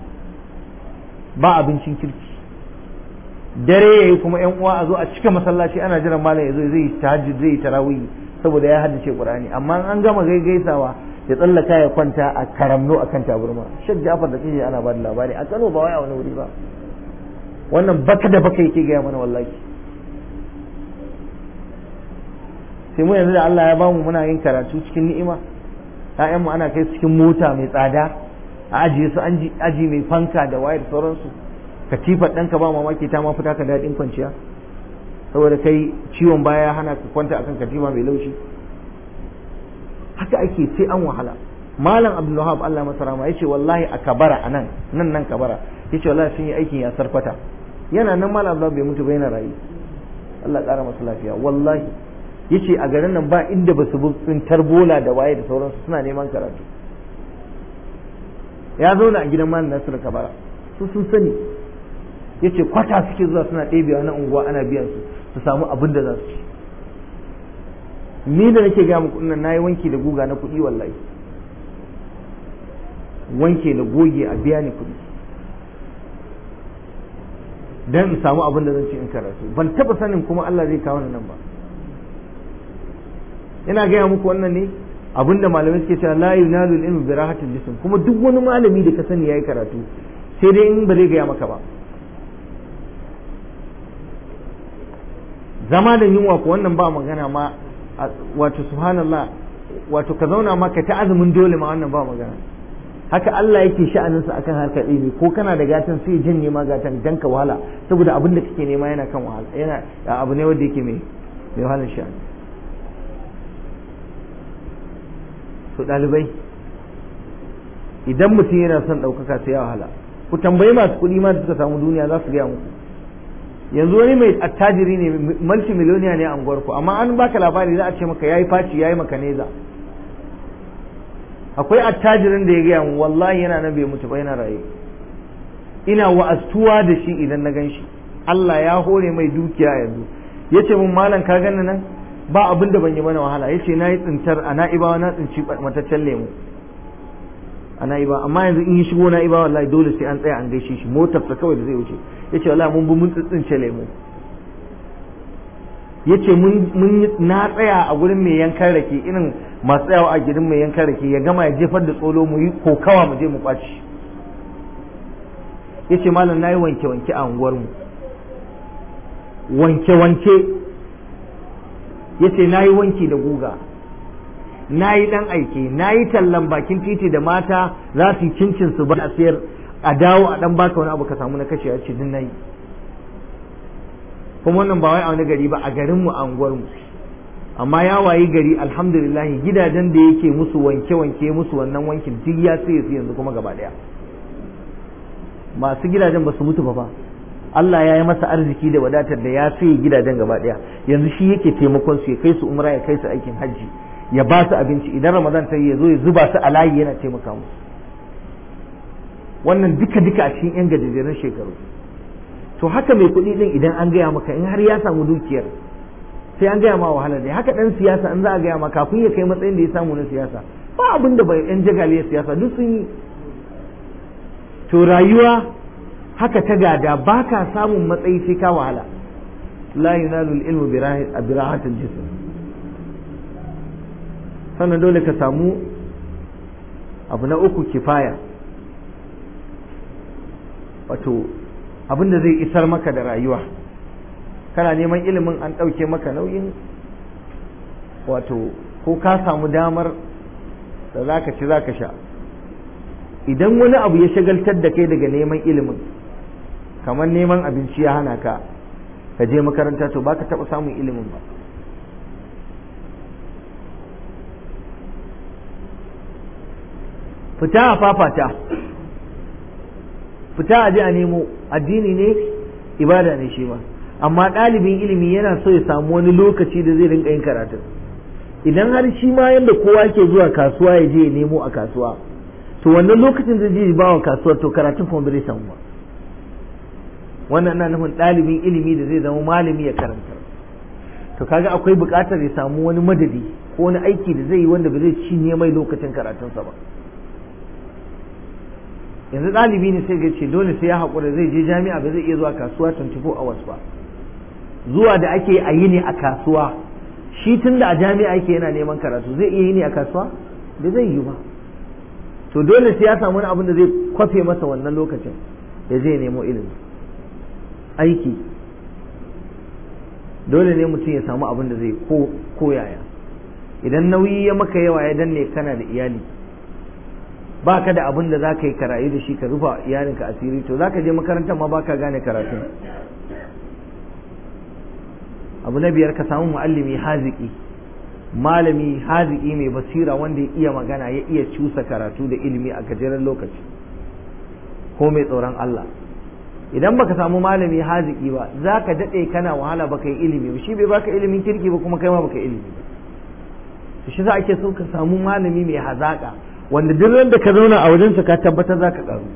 ba abincin kirki, dare yayi kuma yan uwa a zo a cika masallaci ana jiran malam ya zo zai yi tahajjud zai yi tarawih saboda ya haddace Qur'ani, amma an gama gaisawa ya tsallaka ya kwanta a karamno akan taburma. Sheikh Ja'far da kike ana ba da labari a Kano ba wai a wani wuri ba, wannan baka da baka yake gaya mana wallahi. sai mu yanzu da Allah ya bamu muna yin karatu cikin ni'ima, ƴaƴanmu ana kai su cikin mota mai tsada a ajiye su aji mai fanka da wayar sauransu, katifar ɗanka ba mamaki ta ma fita ka daɗin kwanciya saboda kai ciwon baya hana ka kwanta akan katifa mai laushi. haka ake sai an wahala. Malam Abdul Wahab Allah masa rahama yace wallahi a Kabara anan nan Kabara yace wallahi sun yi aikin ya sarkwata, yana nan Malam Abdul bai mutu ba yana rayu, Allah ƙara masa lafiya. Wallahi yace a garin nan ba inda ba su tsintar bola da waye da sauransu suna neman karatu. Ya zauna a gidan Malam Nasir Kabara, su sun sani. Yace kwata suke zuwa suna ɗebewa na unguwa ana biyan su samu abin da za su ci. Ni da nake ga muku nan nayi wanki da guga na kuɗi wallahi, wanke da goge a biya ni kuɗi dan in samu abin da zan ci in karatu. Ban taba sanin kuma Allah zai kawo ni nan ba. Ina gaya muku wannan ne abinda malamai suke cewa la yunalu ilmu bi rahatil jism, kuma duk wani malami da ka sani yayi karatu sai dai in ba zai gaya maka ba. Zama da yunwa ko wannan ba magana ma, wato subhanallah, wato ka zauna ma ka ta azumin dole ma wannan ba magana. Haka Allah yake sha'aninsa akan harkar ilimi, ko kana da gatan sai janye ma gatan dan ka wahala saboda abin da kake nema yana kan wahala, yana abu ne wanda yake mai wahalar sha'ani. To ɗalibai, idan mutum yana son ɗaukaka sai ya wahala. Ku tambayi masu kuɗi ma da suka samu duniya za su gaya muku. Yanzu wani mai attajiri ne, multimiloniya ne a unguwarku, amma an baka labari za a ce maka yayi faci yayi maka neza. Akwai attajirin da ya gaya mu wallahi yana nan bai mutu ba yana raye, ina wa'astuwa da shi idan na gan shi. Allah ya hore mai dukiya yanzu. Yace mun malam ka ganni nan ba abin da ban yi mana wahala. Yace na yi tsintar a Na'ibawa na tsinci mataccen lemu a Na'ibawa, amma yanzu in yi shigo Na'ibawa wallahi dole sai an tsaya an gaishe shi, motar sa kawai da zai wuce. Yace wallahi mun bi mun tsince lemu. Yace mun na tsaya a gurin mai yankan rake, irin masu tsayawa a gidan mai yankan rake, ya gama ya jefar da tsolo mu yi kokawa mu je mu kwaci. Yace malam nayi wanke wanke a unguwar mu, wanke wanke. Yace nayi wanki da guga, nayi dan aike, nayi tallan bakin titi da mata za su cincin su ba a sayar, a dawo a dan baka wani abu ka samu na kashe. Yace din nayi. Kuma wannan ba wai a wani gari ba, a garin mu a unguwar mu. Amma ya wayi gari alhamdulillah gidajen da yake musu wanke wanke musu wannan wankin duk ya tsaye su yanzu kuma gaba daya. Masu gidajen ba su mutu ba. Allah ya yi masa arziki da wadatar da ya tsaye gidajen gaba daya. Yanzu shi yake taimakon su, ya kai su umra, ya kai su aikin hajji, ya ba su abinci, idan Ramadan ta yi ya zo ya zuba su a layi yana taimaka musu. Wannan duka a cikin yan gajejjerun shekaru. To haka mai kuɗi din idan an gaya maka, in har ya samu dukiyar sai an gaya ma wahala dai. Haka dan siyasa in za a gaya maka kafin ya kai matsayin da ya samu na siyasa, ba abin da bai yan jagaliyar siyasa duk sun yi. To rayuwa haka ta gada, ba ka samun matsayi sai ka wahala. La yunalu al-ilmu bi rahatil jism. Sannan dole ka samu abu na uku, kifaya, wato abin da zai isar maka da rayuwa. Kana neman ilimin an ɗauke maka nauyin, wato ko ka samu damar da za ka ci za ka sha. Idan wani abu ya shagaltar da kai daga neman ilimin, kamar neman abinci ya hana ka je makaranta, to ba ka taɓa samun ilimin ba. Fita a fafata, fita a je a nemo, addini ne, ibada ne shi ma. Amma ɗalibin ilimi yana so ya samu wani lokaci da zai rinka yin karatu. Idan har shi ma yadda kowa ke zuwa kasuwa ya je ya nemo a kasuwa, to wannan lokacin da zai ba wa kasuwar, to karatun kuma bai samu ba. Wannan ana nufin ɗalibin ilimi da zai zama malami ya karanta. To kaga akwai buƙatar ya samu wani madadi ko wani aiki da zai yi wanda ba zai cinye mai lokacin karatunsa ba. yanzu ɗalibi ne sai ga ce dole sai ya haƙura zai je jami'a ba zai iya zuwa kasuwa 24 hours ba, zuwa da ake a yi ne a kasuwa, shi tun da a jami'a yake yana neman karatu zai iya yi ne a kasuwa da zai yi ba, to dole sai ya samu wani abin da zai kwafe masa wannan lokacin ya je nemo ilimi. Aiki dole ne mutum ya samu abin da zai koyaya. Idan nauyi ya maka yawa ya danne kana da iyali, ba ka da abin da za ka yi karayu da shi ka rufa iyalinka asiri, to za ka je makarantar ma ba ka gane karatun. Abu na biyar, ka samu muallimi haziki, malami haziki mai basira wanda ya iya magana, ya iya cusa karatu da ilimi a gajeren lokaci, ko mai tsoron Allah. Idan baka samu malami haziki ba, za ka daɗe kana wahala baka yi ilimi ba, shi bai baka ilimin kirki ba kuma kai ma baka ilimi ba. Shi za ake so ka samu malami mai hazaka, wanda duk da ka zauna a wajensa ka tabbatar za ka ƙaru.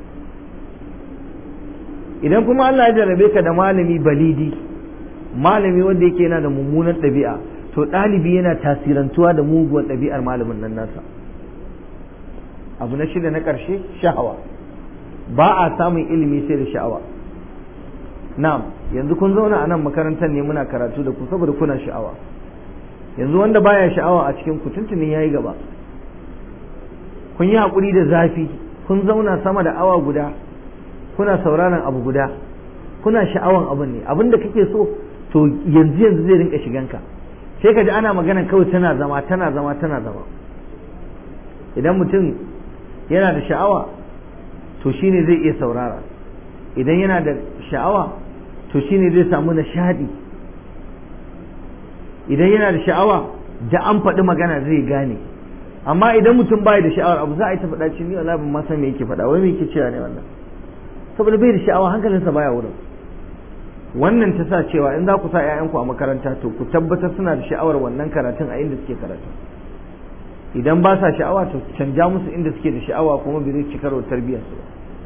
Idan kuma Allah ya jarabe ka da malami balidi, malami wanda yake yana da mummunan ɗabi'a, to ɗalibi yana tasirantuwa da muguwar ɗabi'ar malamin nan nasa. Abu na shida na ƙarshe, sha'awa. Ba a samun ilimi sai da sha'awa. Na'am, yanzu kun zauna a nan makarantar ne muna karatu da ku saboda kuna sha'awa. Yanzu wanda baya sha'awa a cikin ku tuntunin yayi gaba. Kun yi haƙuri da zafi, kun zauna sama da awa guda, kuna sauraron abu guda, kuna sha'awan abin ne, abin da kake so to yanzu zai rinka shiganka. Sai ka ji ana magana kawai tana zama. Idan mutum yana da sha'awa to shine zai iya saurara, idan yana da sha'awa to shine zai samu nishadi, idan yana da sha'awa da an faɗi magana zai gane. Amma idan mutum bai da sha'awar abu za a yi ta faɗa shi, ni wallahi ban ma san me yake faɗa, wai me yake cewa ne wannan, saboda bai da sha'awa, hankalinsa baya wurin. Wannan ta sa cewa in za ku sa 'ya'yanku a makaranta to ku tabbatar suna da sha'awar wannan karatun a inda suke karatu. Idan ba sa sha'awa to canja musu inda suke da sha'awa, kuma bai zai ci karo tarbiyyar su.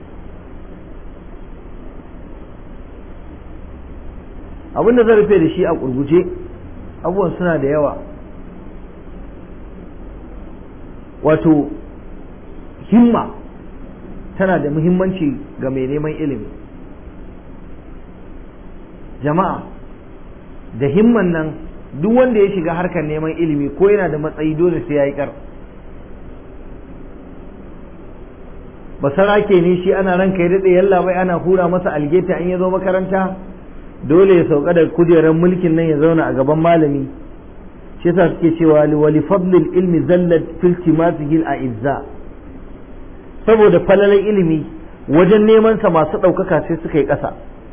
Abin da zan rufe da shi a kurguje, abubuwan suna da yawa. Wato himma tana da muhimmanci ga mai neman ilimi. Jama'a, da himman nan duk wanda ya shiga harkar neman ilimi ko yana da matsayi dole sai ya yi kar. Basarake ne shi, ana ranka ya daɗe yalla bai ana hura masa algeta in ya zo makaranta, dole ya sauka da kujerar mulkin nan ya zauna a gaban malami. Shi yasa suke cewa wali fadlil ilmi zallat fil timasihi al-a'izza, saboda falalan ilimi wajen neman sa masu ɗaukaka sai suka yi ƙasa.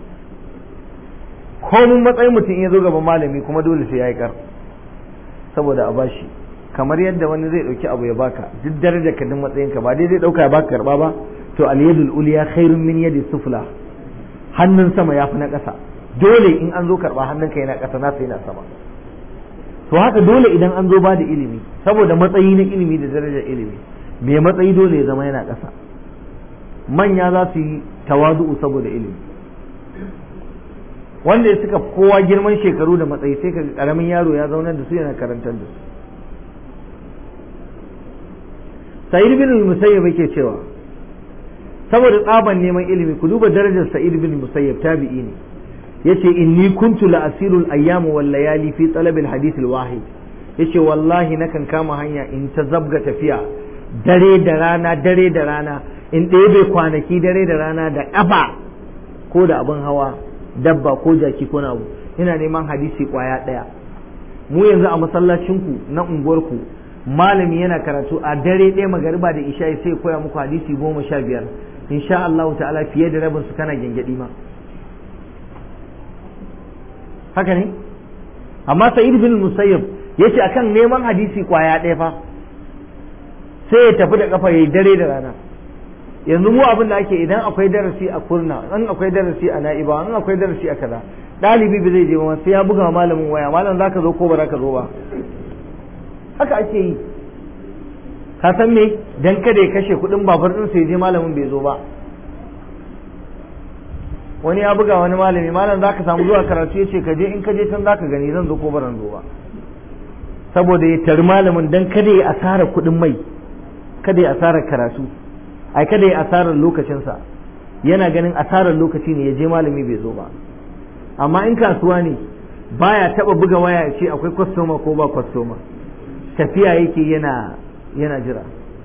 Komin matsayin mutum ya zo gaban malami kuma dole sai ya yi kar, saboda a bashi. Kamar yadda wani zai ɗauki abu ya baka, duk darajar ka, duk matsayinka, ba dai zai ɗauka ya baka karɓa ba, to al-yadul ulya khairun min yadi sufla, hannun sama ya fi na ƙasa. Dole in an zo karɓa hannunka yana ƙasa, nasa yana sama. To haka dole idan an zo ba da ilimi, saboda matsayi na ilimi da darajar ilimi, mai matsayi dole ya zama yana ƙasa. Manya za su yi tawazu'u saboda ilimi. Wanda ya suka kowa girman shekaru da matsayi sai ka karamin yaro ya zaunar da su yana karantar da su. Sa'id bin Musayyab yake cewa saboda tsaban neman ilimi, ku duba darajar Sa'id bin Musayyab, tabi'i ne. Yace inni kuntu la asiru al-ayyam wal layali fi talab al-hadith al-wahid. Yace wallahi nakan kama hanya in ta zabga tafiya dare da rana, in ɗebe kwanaki dare da rana da ƙafa ko da abin hawa, dabba ko jaki ko na abu, ina neman hadisi kwaya ɗaya. Mu yanzu a masallacinku na unguwarku malami yana karatu a dare ɗaya magariba da isha sai koya muku hadisi 15, insha Allah ta'ala fiye da rabin su kana gengedi ma. Haka ne? Amma Sa'id bin Musayyab yace akan neman hadisi kwaya ɗaya fa sai ya tafi da kafa yayi dare da rana. Yanzu mu abin da ake, idan akwai darasi a Kurna, in akwai darasi a Na'iba, in akwai darasi a kaza, ɗalibi ba zai je ba sai ya buga malamin waya, malam zaka zo ko ba zaka zo ba. Haka ake yi. Ka san me? Dan kada ya kashe kuɗin babur din sai je malamin bai zo ba. Wani ya buga wani malami, malam zaka samu zuwa karatu, yace ka je, in ka je can zaka gani zan zo ko ba zan zo ba. Saboda ya tari malamin dan kada ya asara kuɗin mai, kada ya asara karatu. ai kada ya asarar lokacinsa, yana ganin asarar lokaci ne ya je malami bai zo ba. Amma in kasuwa ne baya taba buga waya ya ce akwai kwastoma ko ba kwastoma, tafiya yake yana jira.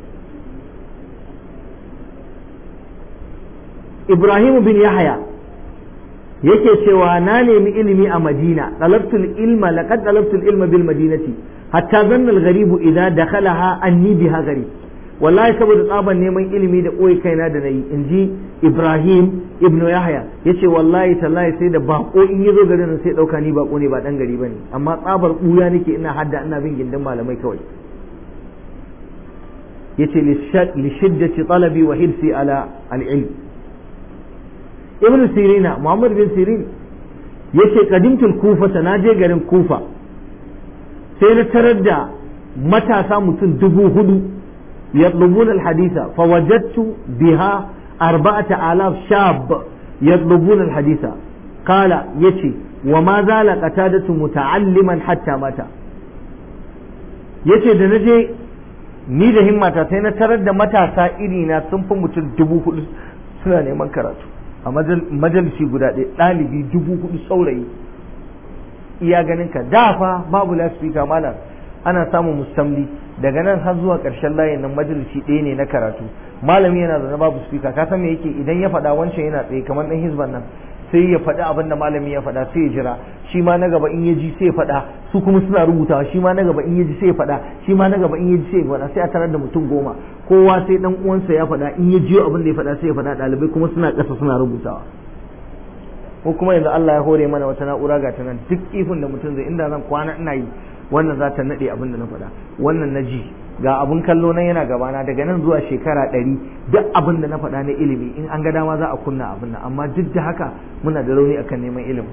Ibrahim bin Yahya yake cewa na nemi ilimi a Madina, laqad talabtul ilma bil madinati hatta zanna al-gharib idza dakhalaha anni biha gharib. Wallahi saboda tsaban neman ilimi da koyi kaina da nayi, inji Ibrahim ibn Yahya yace wallahi tallahi sai da bako in yazo garin sai dauka ni bako ne ba dan gari bane, amma tsabar buya nake ina hadda ina bin gindin malamai kawai. yace li shiddati talabi wa hirsi ala al-ilm. Ibn Sirina, Muhammad bin Sirin yace qadimtul Kufa, na je garin Kufa sai na tarar da matasa mutum 4,000 yatlubuna al-haditha fa wajadtu biha 4,000 shab yatlubuna al-haditha. Qala yace wa ma zala qatadatu muta'alliman hatta mata. Yace da naje ni da himmata sai na tarar da matasa irina sun fi mutum 4,000 suna neman karatu a majalisi guda ɗaya, ɗalibi 4,000 saurayi. Iya ganin ka dafa babu lasfika malam, ana samun mustamli daga nan har zuwa ƙarshen layin nan majalisi ɗaya ne na karatu, malami yana zaune babu spika. Ka san me yake idan ya faɗa wancan yana tsaye kamar ɗan hizban nan, sai ya faɗi abin da malami ya faɗa sai ya jira, shi ma na gaba in ya ji sai ya faɗa, su kuma suna rubutawa, shi ma na gaba in ya ji sai ya faɗa, shi ma na gaba in ya ji sai ya faɗa, sai a tarar da mutum 10 kowa sai dan uwansa ya faɗa, in ya jiyo abin da ya faɗa sai ya faɗa, ɗalibai kuma suna ƙasa suna rubutawa. Ko kuma yanzu Allah ya hore mana wata na'ura ga ta nan, duk ifin da mutum zai, inda zan kwana ina yi wannan za ta naɗe abin da na faɗa, wannan na ji ga abun kallo nan yana gabana, daga nan zuwa shekara 100 duk abin da na faɗa na ilimi in an ga dama za a kunna abin nan, amma duk da haka muna da rauni akan neman ilimi.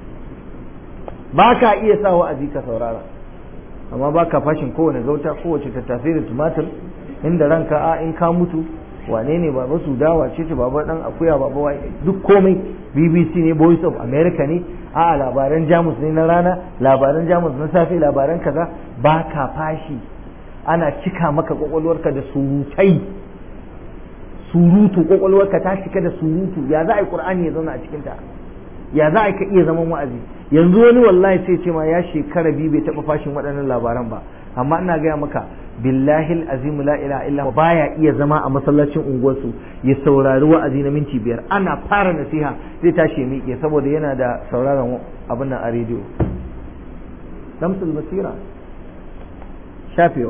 Ba ka iya sa wa'azi ka saurara, amma ba ka fashin kowane gauta, kowace tattasai da tumatir, inda ranka a in ka mutu wane ne baba su dawa ce ce baba dan akuya baba wai duk komai, BBC ne, Voice of America ne, a labaran Jamus ne na rana, labaran Jamus na safe, labaran kaza. Ba ka fashi, ana cika maka kwakwalwarka da surutai, surutu, kwakwalwarka ta cika da surutu. Ya za a yi Qur'ani ya zauna a cikin ta? Ya za a ka iya zaman wa'azi? Yanzu wani wallahi sai ce ma ya shekara 2 bai taɓa fashin waɗannan labaran ba, amma ina gaya maka billahi azimu la ilaha illa baya iya zama a masallacin unguwarsu ya saurari wa'azi na minti 5, ana fara nasiha zai tashi ya miƙe saboda yana da sauraron abin nan a rediyo. Damsul basira, shafewa.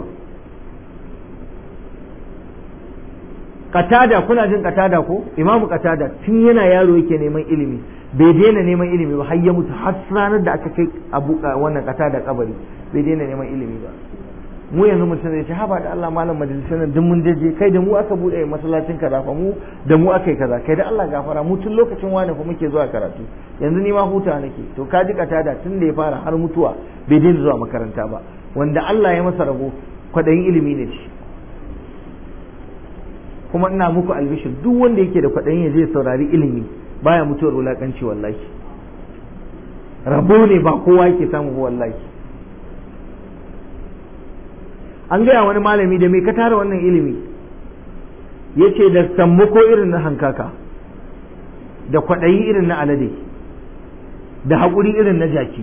Qatada, kuna jin Qatada ko? Imamu Qatada tun yana yaro yake neman ilimi, bai daina neman ilimi ba har ya mutu, har ranar da aka kai abu wannan Qatada kabari bai daina neman ilimi ba. Mu yanzu mutum zai ce haba da Allah malam majalisar nan duk mun jeje, kai da mu aka bude masallacin kaza fa, mu da mu aka yi kaza, kai da Allah gafara mu tun lokacin wani fa muke zuwa karatu, yanzu ni ma huta nake. To ka ji Qatada tun da ya fara har mutuwa bai daina zuwa makaranta ba, wanda Allah ya masa rabo kwadayin ilimi ne shi. Kuma ina muku albishir, duk wanda yake da kwadayin ya je saurari ilimi baya mutuwar wulakanci wallahi. Rabo ne ba kowa yake samu wallahi. An gaya wani malami da mai ka tara wannan ilimi, yace da sammako irin na hankaka, da kwaɗayi irin na alade, da haƙuri irin na jaki.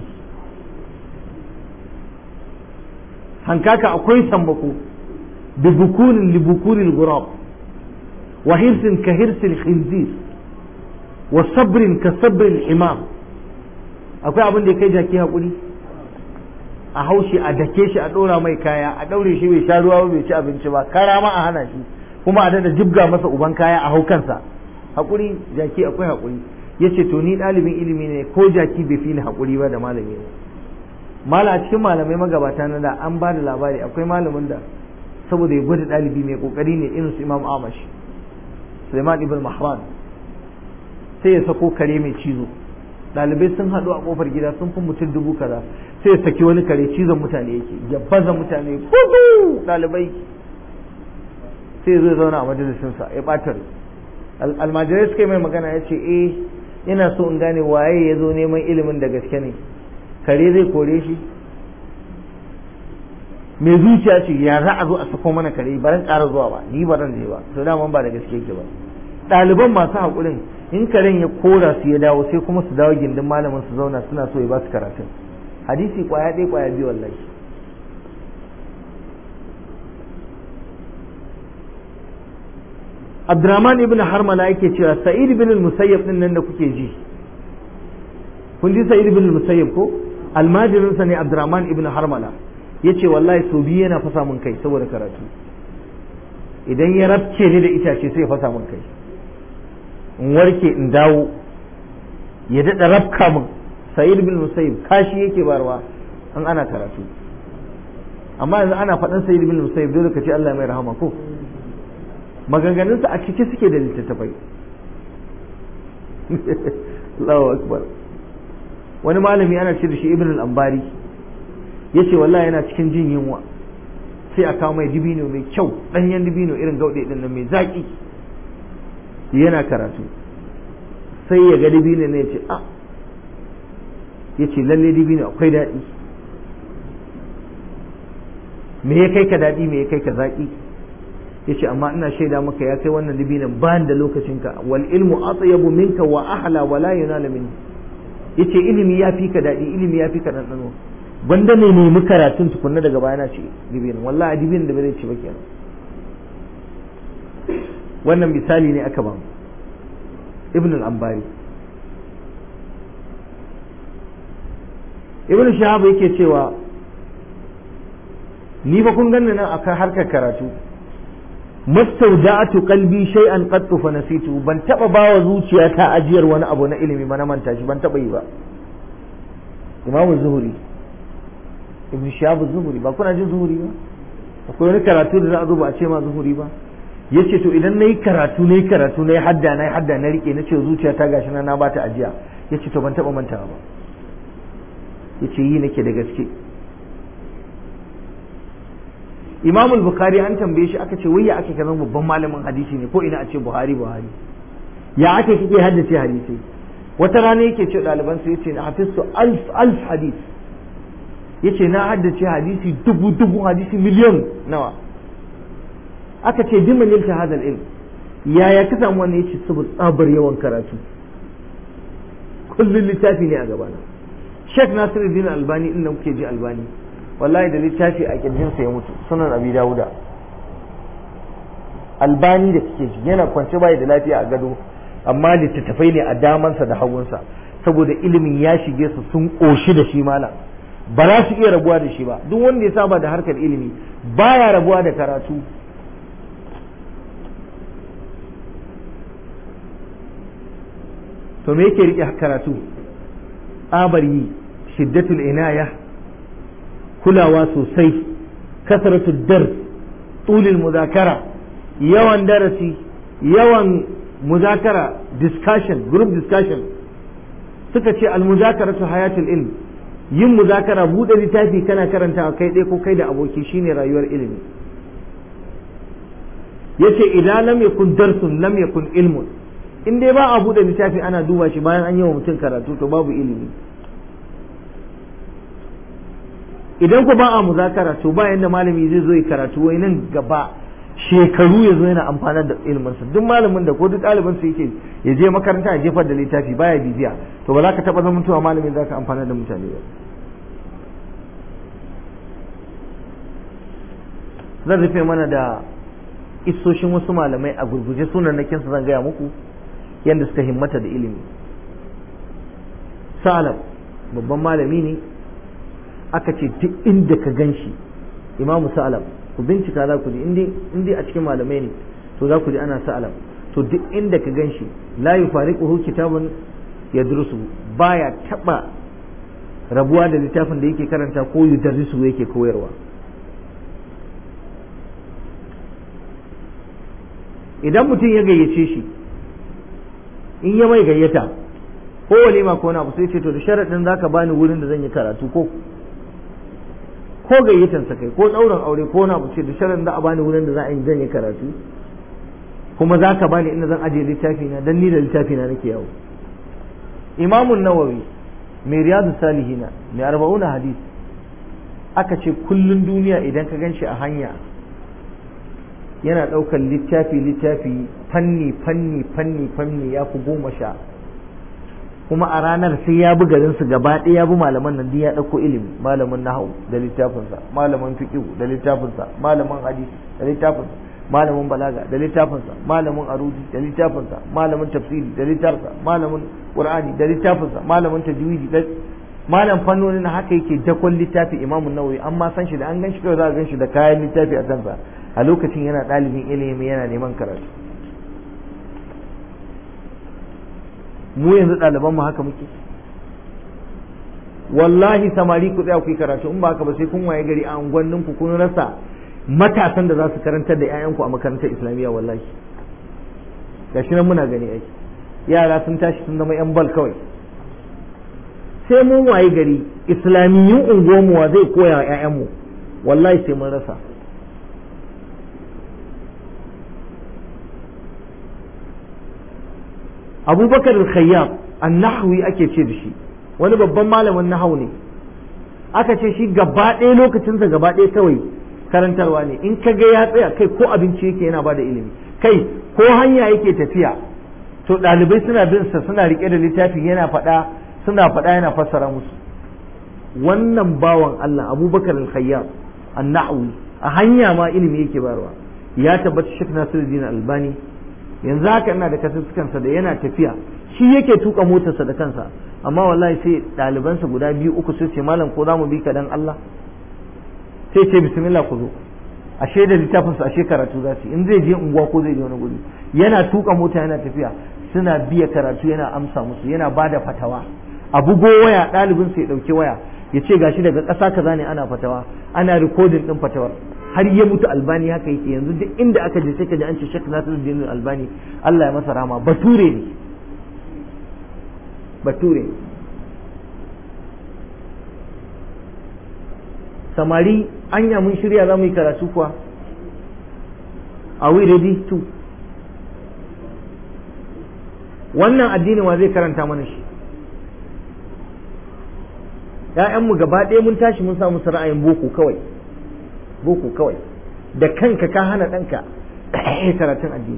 Hankaka akwai sammako, bi bukunin li bukunin gurab, wa hirsin ka hirsin khinzir, wa sabrin ka sabrin imam. Akwai abin da ya kai jaki haƙuri? A haushi, a dake shi, a ɗora mai kaya, a ɗaure shi bai sha ruwa bai ci abinci ba, kara ma a hana shi, kuma a dada jibga masa uban kaya a hau kansa. Haƙuri, jaki akwai haƙuri. Yace to ni ɗalibin ilimi ne, ko jaki bai fi ni haƙuri ba da malami ne. Mala a cikin malamai magabata na da an ba da labari, akwai malamin da saboda ya gwada ɗalibi mai ƙoƙari ne irin su Imam Amash, Sulaiman ibn Mahran, sai ya sako kare mai cizo. Ɗalibai sun haɗu a ƙofar gida sun fi mutum 1000 kaza, sai ya saki wani kare cizon mutane yake, ya baza mutane fudu ɗalibai, sai zai zauna a majalisinsa ya ɓatar. Almajirai suka yi mai magana, ya ce ina so in gane waye ya zo neman ilimin da gaske ne, kare zai kore shi? mai zuciya ce ya za a zo a sako mana kare ba ran ƙara zuwa ba ni ba ran je ba to dama ba da gaske yake ba. Ɗaliban masu haƙurin in karen ya kora su ya dawo sai kuma su dawo gindin malamin su zauna suna so ya ba su karatun. Hadisi kwaya ɗaya kwaya biyu wallahi. Abdurrahman ibn Harmala yake cewa Sa'id ibn al-Musayyab din nan da kuke ji, kun ji Sa'id ibn al-Musayyab ko? Almajirin sa ne Abdurrahman ibn Harmala, yace wallahi so biyu yana fasa mun kai saboda karatu. Idan ya rabce ni da itace sai ya fasa mun kai, in warke in dawo ya daɗa rabka mun. Sa'id ibn al-Musayyab kashi yake barwa an ana karatu, amma yanzu ana faɗan Sa'id ibn al-Musayyab dole ka ce Allah mai rahama ko? Maganganunsa a cike suke da littattafai. Allahu akbar. Wani malami ana ce da shi Ibn al-Ambari yace wallahi yana cikin jin yunwa sai a kawo mai dibino mai kyau, danyen dibino irin gaude din nan mai zaki, yana karatu sai ya ga dibino ne yace a yace lalle dibino akwai daɗi. Me ya kai ka daɗi, me ya kai ka zaki? yace amma ina shaida maka ya kai wannan dibinan bayan da lokacinka, wal ilmu atyabu minka wa ahla wa la yunal min. yace ilimi ya fi ka dadi, ilimi ya fi ka dandano, banda ne nemi karatun tukunna daga baya na ce dibinan, wallahi dibinan da bai ci ba kenan. wannan misali ne aka ba Ibn al-Ambari. Ibn Shahab yake cewa ni ba kun ganni nan akan harkar karatu, mastauda'atu qalbi shay'an qattu fa nasitu, ban taba bawa zuciyata ajiyar wani abu na ilimi ba na manta shi, ban taba yi ba. Imam Zuhri, Ibn Shihab Zuhri, ba kuna jin Zuhri ba? Akwai wani karatu da za a zo ba a ce ma Zuhri ba? Yace to idan nayi karatu nayi hadda na rike na ce zuciyata gashi na ba ta ajiya, yace to ban taba mantawa ba. Yace yi nake da gaske. Imam al-Bukhari an tambaye shi aka ce wai ya ake kazan babban malamin hadisi ne ko ina a ce Buhari ya ake kike haddace hadisi? Wata rana yake ce ɗaliban su yace na hafiztu alf hadis, yace na haddace hadisi dubu hadisi miliyon nawa. Aka ce bi manilta hadal ilm, yaya ka samu wannan? yace saboda tsabar yawan karatu, kullun littafi ne a gabana. Sheikh Nasiruddin Albani din nan kuke ji Albani, wallahi da littafi a kirjinsa ya mutu, sunan Abi Dawuda. Albani da kike ji yana kwance bai da lafiya a gado, amma littattafai ne a damansa da hagunsa, saboda ilimin ya shige su sun koshi da shi malam, ba za su iya rabuwa da shi ba. Duk wanda ya saba da harkar ilimi baya rabuwa da karatu. to me yake rike karatu? Abari shiddatul inaya, kulawa sosai, kasratu dars, tulil muzakara, yawan darasi, yawan muzakara, discussion, group discussion. Suka ce al-muzakaratu hayatul ilm, yin muzakara, buɗe littafi kana karanta kai ɗaya ko kai da aboki shine rayuwar ilimi. Yace idan lam yakun darsun lam yakun ilmun, in dai ba a buɗe littafi ana duba shi bayan an yi wa mutum karatu to babu ilimi. Idan ku ba a muzakara to ba yanda malami zai zo yi karatu wai nan gaba shekaru ya zo yana amfanar da ilminsa. Duk malamin da ko duk ɗalibin su yake ya je makaranta ya jefar da littafi baya bibiya to ba za ka taɓa zamantowa malamin za ka amfanar da mutane ba. Zan rufe mana da isoshin wasu malamai a gurguje, sunan na kinsa zan gaya muku yadda suka himmata da ilimi. Salaf babban malami ne, aka ce duk inda ka gan shi Imamu Salaf, ku bincika za ku ji, inda a cikin malamai ne to za ku ji ana Salaf, to duk inda ka gan shi la yufariquhu kitabun yadrusu, baya taba rabuwa da littafin da yake karanta ko yudarrisu yake koyarwa. Idan mutum ya gayyace shi, in ya mai gayyata ko walima ko na sai ce to da sharaɗin zaka bani wurin da zan yi karatu ko gayyatan sa kai ko ɗaurin aure ko na ce da sharaɗin da a bani wurin da zan yi karatu, kuma zaka bani inda zan ajiye littafi na dan ni da littafi na nake yawo. Imamun Nawawi mai Riyadus Salihina mai 40 hadisi aka ce kullun duniya idan ka gan shi a hanya yana ɗaukar littafi fanni ya fi 10, kuma a ranar sai ya bi garinsu gaba ɗaya, ya bi malaman nan ya ɗauko ilimi, malamin nahau da littafinsa, malamin fiqh da littafinsa, malamin hadisi da littafinsa, malamin balaga da littafinsa, malamin arudi da littafinsa, malamin tafsiri da littafinsa, malamin qur'ani da littafinsa, malamin tajwidi da malam fannonin haka yake dakon littafi. Imam Nawawi amma san shi da an gan shi kawai za a gan shi da kayan littafi a kansa, a lokacin yana ɗalibin ilimi yana neman karatu. mu yanzu ɗaliban mu haka muke? Wallahi samari ku tsaya ku yi karatu, in ba haka ba sai kun waye gari a unguwannin ku kun rasa matasan da za su karantar da 'ya'yanku a makarantar islamiyya. Wallahi gashi nan muna gani aiki, yara sun tashi sun zama 'yan bal kawai. sai mun waye gari islamiyyun unguwanmu wa zai koya wa 'ya'yanmu? Wallahi sai mun rasa. Abubakar al-Khayyam an-Nahwi ake ce da shi, wani babban malamin nahwu ne. Aka ce shi gaba ɗaya lokacinsa gaba ɗaya kawai karantarwa ne. In ka ga ya tsaya kai ko abinci yake yana bada ilimi, kai ko hanya yake tafiya to ɗalibai suna bin sa, suna rike da littafi yana faɗa, suna faɗa yana fassara musu. Wannan bawan Allah Abubakar al-Khayyam an-Nahwi a hanya ma ilimi yake bayarwa. Ya tabbata Sheikh Nasiruddin Albani yanzu haka ina da kasussukansa da yana tafiya, shi yake tuka motarsa da kansa, amma wallahi sai ɗalibansa guda 2-3 sai ce malam ko za mu bi ka dan Allah, sai ce bismillah ku zo. Ashe da littafinsa ashe karatu za su, in zai je unguwa ko zai je wani guri yana tuka mota yana tafiya, suna biya karatu yana amsa musu, yana bada fatawa. A bugo waya ɗalibinsa ya ɗauki waya ya ce gashi daga ƙasa kaza ne ana fatawa, ana rikodin ɗin fatawar. Har ya mutu Albani haka yake. Yanzu duk inda aka je sai ka ji an ce Sheikh Nasiruddin Albani Allah ya masa rahama, bature ne, bature. Samari anya mun shirya za mu yi karatu kuwa? Are we ready to? Wannan addinin wa zai karanta mana shi? ‘Ya'yanmu gaba ɗaya mun tashi mun samu ra'ayin boko kawai, boko kawai, da kanka ka hana ɗanka karatun addini.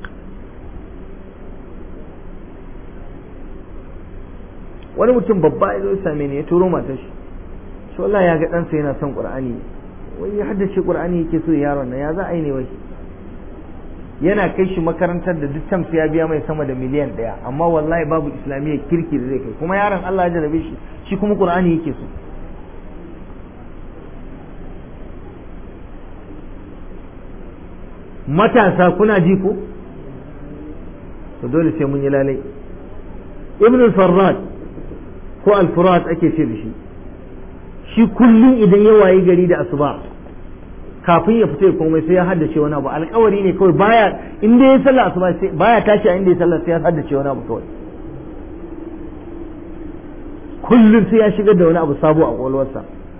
Wani mutum babba ya zo ya same ni, ya turo matar shi, shi wallahi ya ga ɗansa yana son ƙur'ani, wai ya haddace ƙur'ani yake so yaron nan, ya za a yi ne wai? Yana kai shi makarantar da duk tamsa ya biya mai sama da miliyan 1, amma wallahi babu islamiyyar kirki da zai kai, kuma yaron Allah ya jarabe shi, shi kuma ƙur'ani yake so. Matasa kuna ji ko? To dole sai mun yi lalai. Ibn al-Farrad ko al-Furat ake ce da shi, shi kullum idan ya wayi gari da asuba kafin ya fita komai sai ya haddace wani abu. Alƙawari ne kawai, baya inda ya sallah asuba sai baya tashi a inda ya sallah sai ya haddace wani abu kawai. Kullum sai ya shigar da wani abu sabo a ƙwaƙwalwarsa.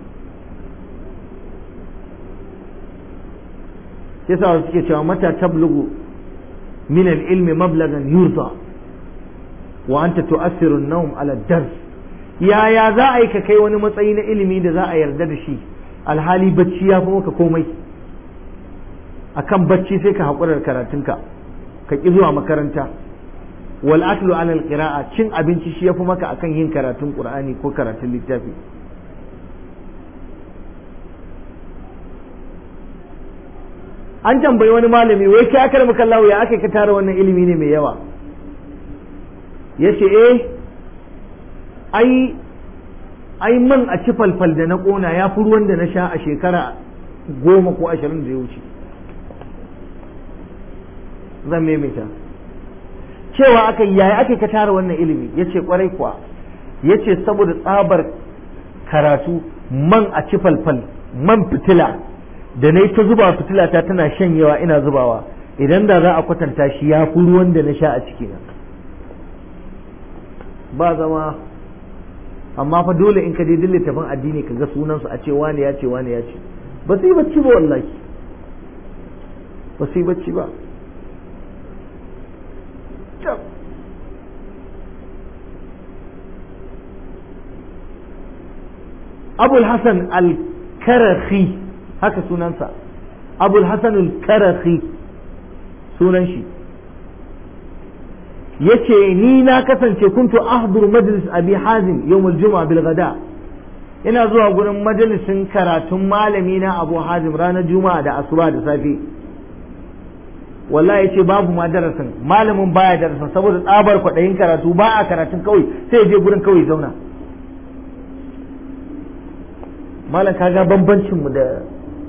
yasa wasu suke cewa mata tablugu min al-ilmi mablagan yurda wa anta tu'assiru an-nawm ala ad-dars. Yaya za a yi ka kai wani matsayi na ilimi da za a yarda da shi alhali bacci ya fi maka komai? Akan bacci sai ka haƙura da karatunka, ka ƙi zuwa makaranta. Wal aklu ala al-qira'a, cin abinci shi ya fi maka akan yin karatun Qur'ani ko karatun littafi. An tambayi wani malami, wai kai aka maka Allah ya aka ka tara wannan ilimi ne mai yawa? Yace ai man a ci falfal da na kona ya fi ruwan da na sha a shekara 10 ko 20 da ya wuce. Zan maimaita cewa aka yaya ake ka tara wannan ilimi? Yace kwarai kuwa, yace saboda tsabar karatu, man a ci falfal, man fitila da na yi ta zuba fitila ta tana shanyewa ina zubawa, idan da za a kwatanta shi ya fi ruwan da na sha a ciki na. Ba zama, amma fa dole in ka je duk littafin addini ka ga sunansu a ce wani ya ce wani ya ce. Ba su yi bacci ba wallahi, ba su yi bacci ba. Abul Hassan al-Karakhi haka sunansa, Abul Hasan al-Karakhi sunan shi. yace ni na kasance kuntu ahdur majlis Abi Hazim yawm al-jum'a bil ghada, ina zuwa gurin majalisin karatun malami na Abu Hazim ranar juma'a da asuba da safe. wallahi yace babu ma darasin, malamin baya darasin saboda tsabar kwaɗayin karatu, ba a karatun kawai sai je gurin kawai zauna. malam kaga bambancin mu da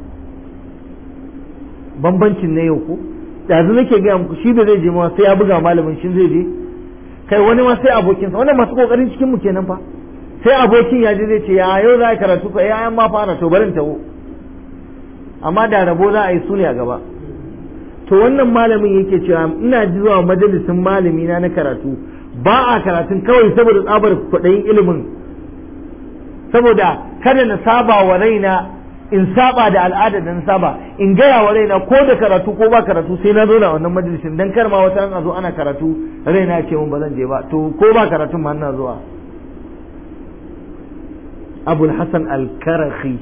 bambancin na yau ko yanzu nake gaya muku, shi da zai je ma sai ya buga malamin shi zai je, kai wani ma sai abokinsa, wannan masu kokarin cikin mu kenan fa, sai abokin ya je zai ce ya yau za a karatu ka yayan ma fara to barin tawo, amma da rabo za a yi su ne a gaba. to wannan malamin yake cewa ina zuwa majalisin malami na karatu, ba a karatun kawai saboda tsabar kwaɗayin ilimin, saboda kada na saba wa raina in saba da al'adar da na saba, in gaya wa raina ko da karatu ko ba karatu sai na zo na wannan majalisin, dan kar ma wata ran a zo ana karatu raina ce mun ba zan je ba, to ko ba karatun ma ina zuwa. Abul Hasan al-Karakhi.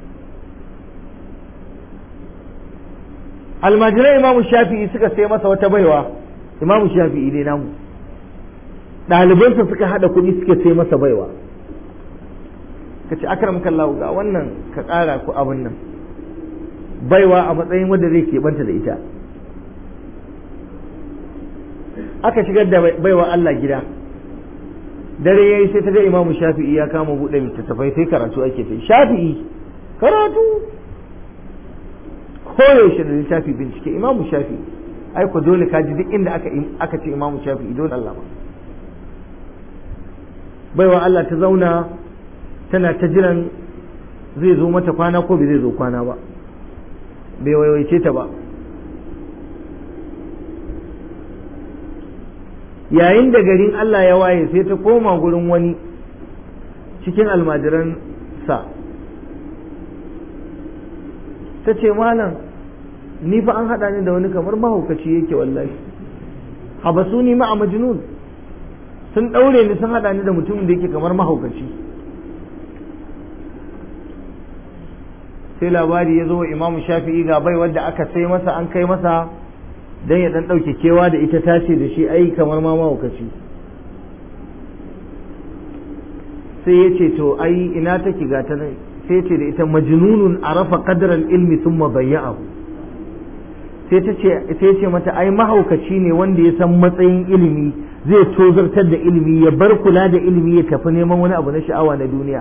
Almajirai Imamu Shafi'i suka sai masa wata baiwa, Imamu Shafi'i dai namu, ɗalibansa suka haɗa kuɗi suka sai masa baiwa, ka ce akram kallahu ga wannan ka ƙara ku abin nan, baiwa a matsayin wanda zai keɓanta da ita. aka shigar da baiwa Allah gida, dare yayi sai ta ga Imamu Shafi'i ya kama buɗe littattafai sai karatu ake ta. Shafi'i karatu koyaushe da littafi bincike. Imamu Shafi'i ai ko dole ka ji duk inda aka ce Imamu Shafi'i dole Allah ba. baiwa Allah ta zauna tana ta jiran zai zo mata kwana ko bai zai zo kwana ba, bai waiwaice ta ba. yayin da garin Allah ya waye sai ta koma gurin wani cikin almajiran sa ta ce malam ni fa an haɗa ni da wani kamar mahaukaci yake wallahi, habasuni ma a majnun, sun ɗaure ni sun haɗa ni da mutumin da yake kamar mahaukaci. sai labari ya zo wa Imamu Shafi'i ga bai wadda aka sai masa an kai masa dan ya dan ɗauke kewa da ita tace da shi ai kamar ma mahaukaci. sai ya ce to ai ina take ga ta nan, sai ce da ita majnunun arafa qadral ilmi thumma bayya'ahu. sai ce mata ai mahaukaci ne wanda ya san matsayin ilimi zai tozartar da ilimi, ya bar kula da ilimi ya tafi neman wani abu na sha'awa na duniya.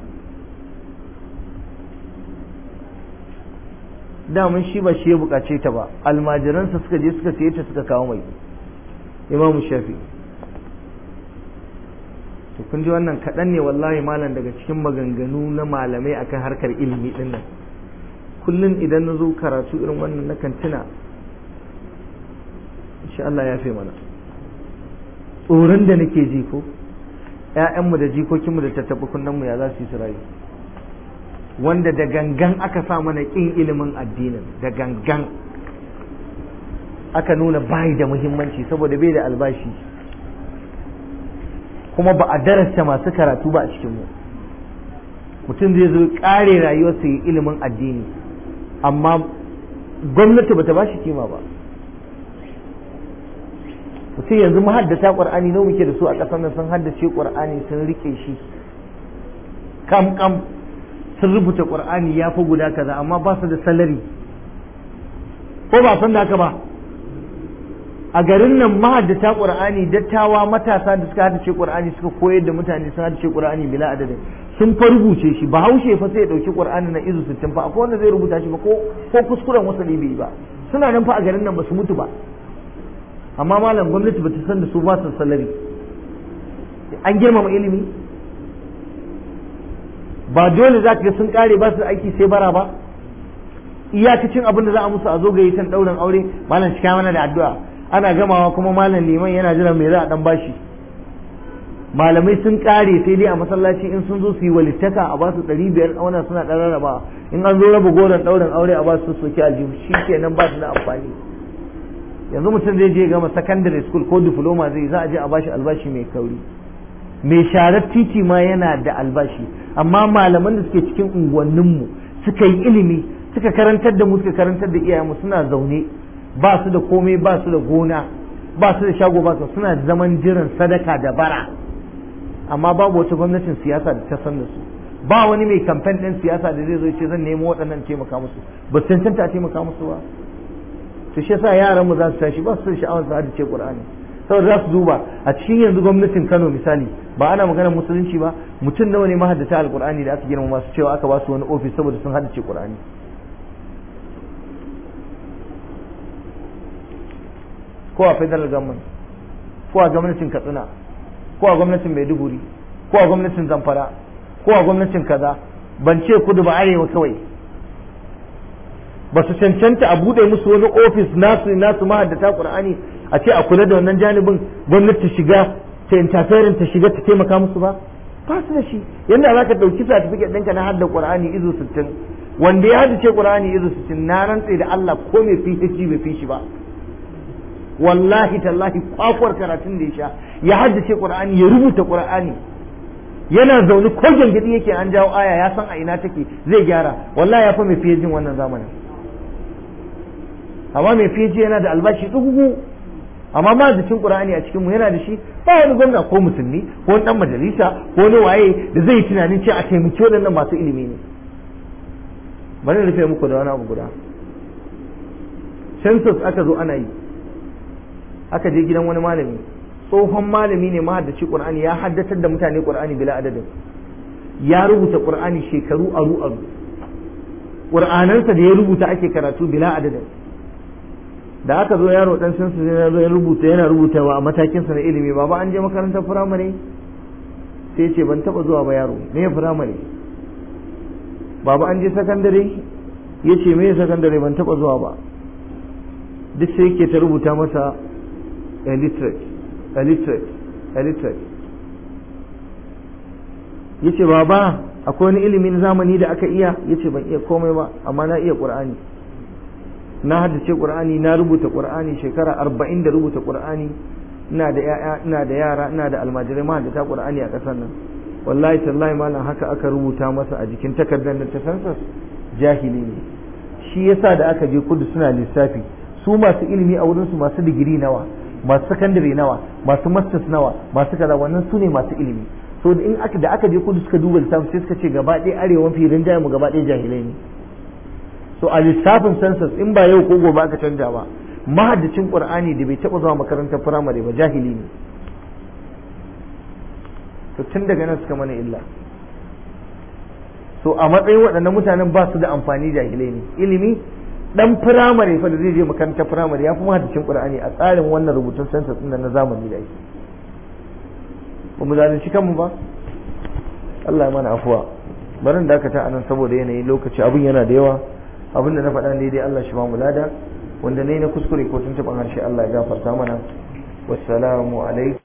daman shi ba shi ya bukace ta ba, almajiransa suka je suka siye ta suka kawo mai Imamu Shafi. to kun ji wannan kaɗan ne wallahi malam daga cikin maganganu na malamai akan harkar ilimi din nan. kullum idan na zo karatu irin wannan na kantina insha Allah ya fi mana tsoron da nake ji ko ƴaƴanmu da jikokinmu da tattaɓa kunnenmu ya za su yi su rayu, wanda da gangan aka sa mana ƙin ilimin addinin, da gangan aka nuna bai da muhimmanci saboda bai da albashi, kuma ba a darasta masu karatu ba a cikinmu. mutum zai zo ƙare rayuwarsa yi ilimin addini amma gwamnati bata ba shi kima ba. mutum yanzu mahaddata ƙur'ani nawa muke da su a ƙasar nan sun haddace ƙur'ani sun rike shi kam sun rubuta ƙur'ani ya fi guda kaza amma ba su da salari, ko ba san da haka ba. a garin nan mahaddata ƙur'ani dattawa matasa da suka haddace ƙur'ani suka koyar da mutane sun haddace ƙur'ani bila adadin, sun fa rubuce shi. Bahaushe fa sai ya ɗauki ƙur'ani na izu 60 fa, akwai wanda zai rubuta shi ba ko kuskuren wasali bai ba. suna nan fa a garin nan ba su mutu ba, amma malam gwamnati ba ta san da su ba su salari. an girmama ilimi ba dole za ka ga sun kare ba su aiki sai bara ba. iyakacin abin da za a musu a zo gayyatan ɗaurin aure, malam cika mana da addu'a, ana gamawa kuma malam liman yana jiran me za a dan bashi. malamai sun kare sai dai a masallaci in sun zo su yi walittaka a ba su 500 auna suna dan rarraba, in an zo raba goron ɗaurin aure a ba su soki aljihu, shi kenan ba su da amfani. yanzu mutum zai je gama secondary school ko diploma zai za a je a bashi albashi mai kauri, mai sharar titi ma yana da albashi. amma malaman da suke cikin unguwanninmu suka yi ilimi suka karantar da mu suka karantar da iyayenmu suna zaune ba su da komai ba su da gona ba su da shago ba su suna zaman jiran sadaka da bara amma babu wata gwamnatin siyasa da ta san da su ba wani mai kamfen ɗin siyasa da zai zo ce zan nemo waɗannan taimaka musu ba su cancanta a taimaka musu ba to shi yasa yaran mu za su tashi ba su da sha'awar su hadice Qur'ani saboda za su duba a cikin yanzu gwamnatin Kano misali ba ana maganar musulunci ba mutum nawa ne mahaddata alqur'ani da aka girma masu cewa aka ba su wani ofis saboda sun hadice Qur'ani ko a federal government ko a gwamnatin Katsina ko a gwamnatin Maiduguri ko a gwamnatin Zamfara ko a gwamnatin kaza ban ce kudu ba arewa kawai ba su cancanta a bude musu wani ofis nasu mahaddata Qur'ani a ce a kula da wannan janibin gwamnati ta shiga ta interfering ta shiga ta taimaka musu ba ba su da shi yanda za ka ɗauki certificate ɗinka na hadda Qur'ani izu 60 wanda ya haddace Qur'ani izu 60 na rantse da Allah ko mai PhD bai fi shi ba wallahi tallahi kwakwar karatun da ya sha ya haddace Qur'ani ya rubuta Qur'ani yana zaune ko gangadi yake an jawo aya ya san a ina take zai gyara wallahi ya fa mai PhD wannan zamanin amma mai PhD yana da albashi tsugugu amma ma da cin Qur'ani a cikin mu yana da shi ba wani gwamna ko musulmi ko wani dan majalisa ko wani waye da zai yi tunanin cewa a taimaki waɗannan masu ilimi ne bari rufe muku da wani abu guda census aka zo ana yi aka je gidan wani malami tsohon malami ne mahaddaci Qur'ani ya haddatar da mutane Qur'ani bila adadin ya rubuta Qur'ani shekaru aru Qur'anansa da ya rubuta ake karatu bila adadin da aka zo yaro dan sun su ya rubuta yana rubutawa a matakin sa na ilimi baba an je makarantar firamare sai ya ce ban taba zuwa ba yaro me firamare baba an je sakandare yace me sakandare ban taba zuwa ba duk sai yake ta rubuta masa illiterate yace baba akwai wani ilimin zamani da aka iya yace ban iya komai ba amma na iya Qur'ani na haddace Qur'ani na rubuta Qur'ani shekara 40 da rubuta Qur'ani ina da yaya ina da yara ina da almajirai ma haddata Qur'ani a kasar nan wallahi tallahi malam haka aka rubuta masa a jikin takardar da ta sansa jahili ne shi yasa da aka je kudu suna lissafi su masu ilimi a wurin su masu digiri nawa masu sakandare nawa masu masters nawa masu kaza wannan su ne masu ilimi so da in aka je kudu suka duba lissafi sai suka ce gaba ɗaya arewan firin jayen mu gaba ɗaya jahilai ne so a lissafin census in ba yau ko gobe aka canja ba mahaddacin Qur'ani da bai taɓa zuwa makarantar firamare ba jahili ne to tun daga nan suka mana illa so a matsayin waɗannan mutanen ba su da amfani jahilai ne ilimi dan firamare fa da zai je makarantar firamare ya fi mahaddacin Qur'ani a tsarin wannan rubutun census din na zamani da yake ba mu zalunci kanmu ba Allah ya mana afuwa barin da aka ta anan saboda yanayin lokaci abin yana da yawa abin da na faɗa ne dai Allah shi ba mu lada wanda ne na kuskure ko tuntuɓan harshe Allah ya gafarta mana wassalamu alaikum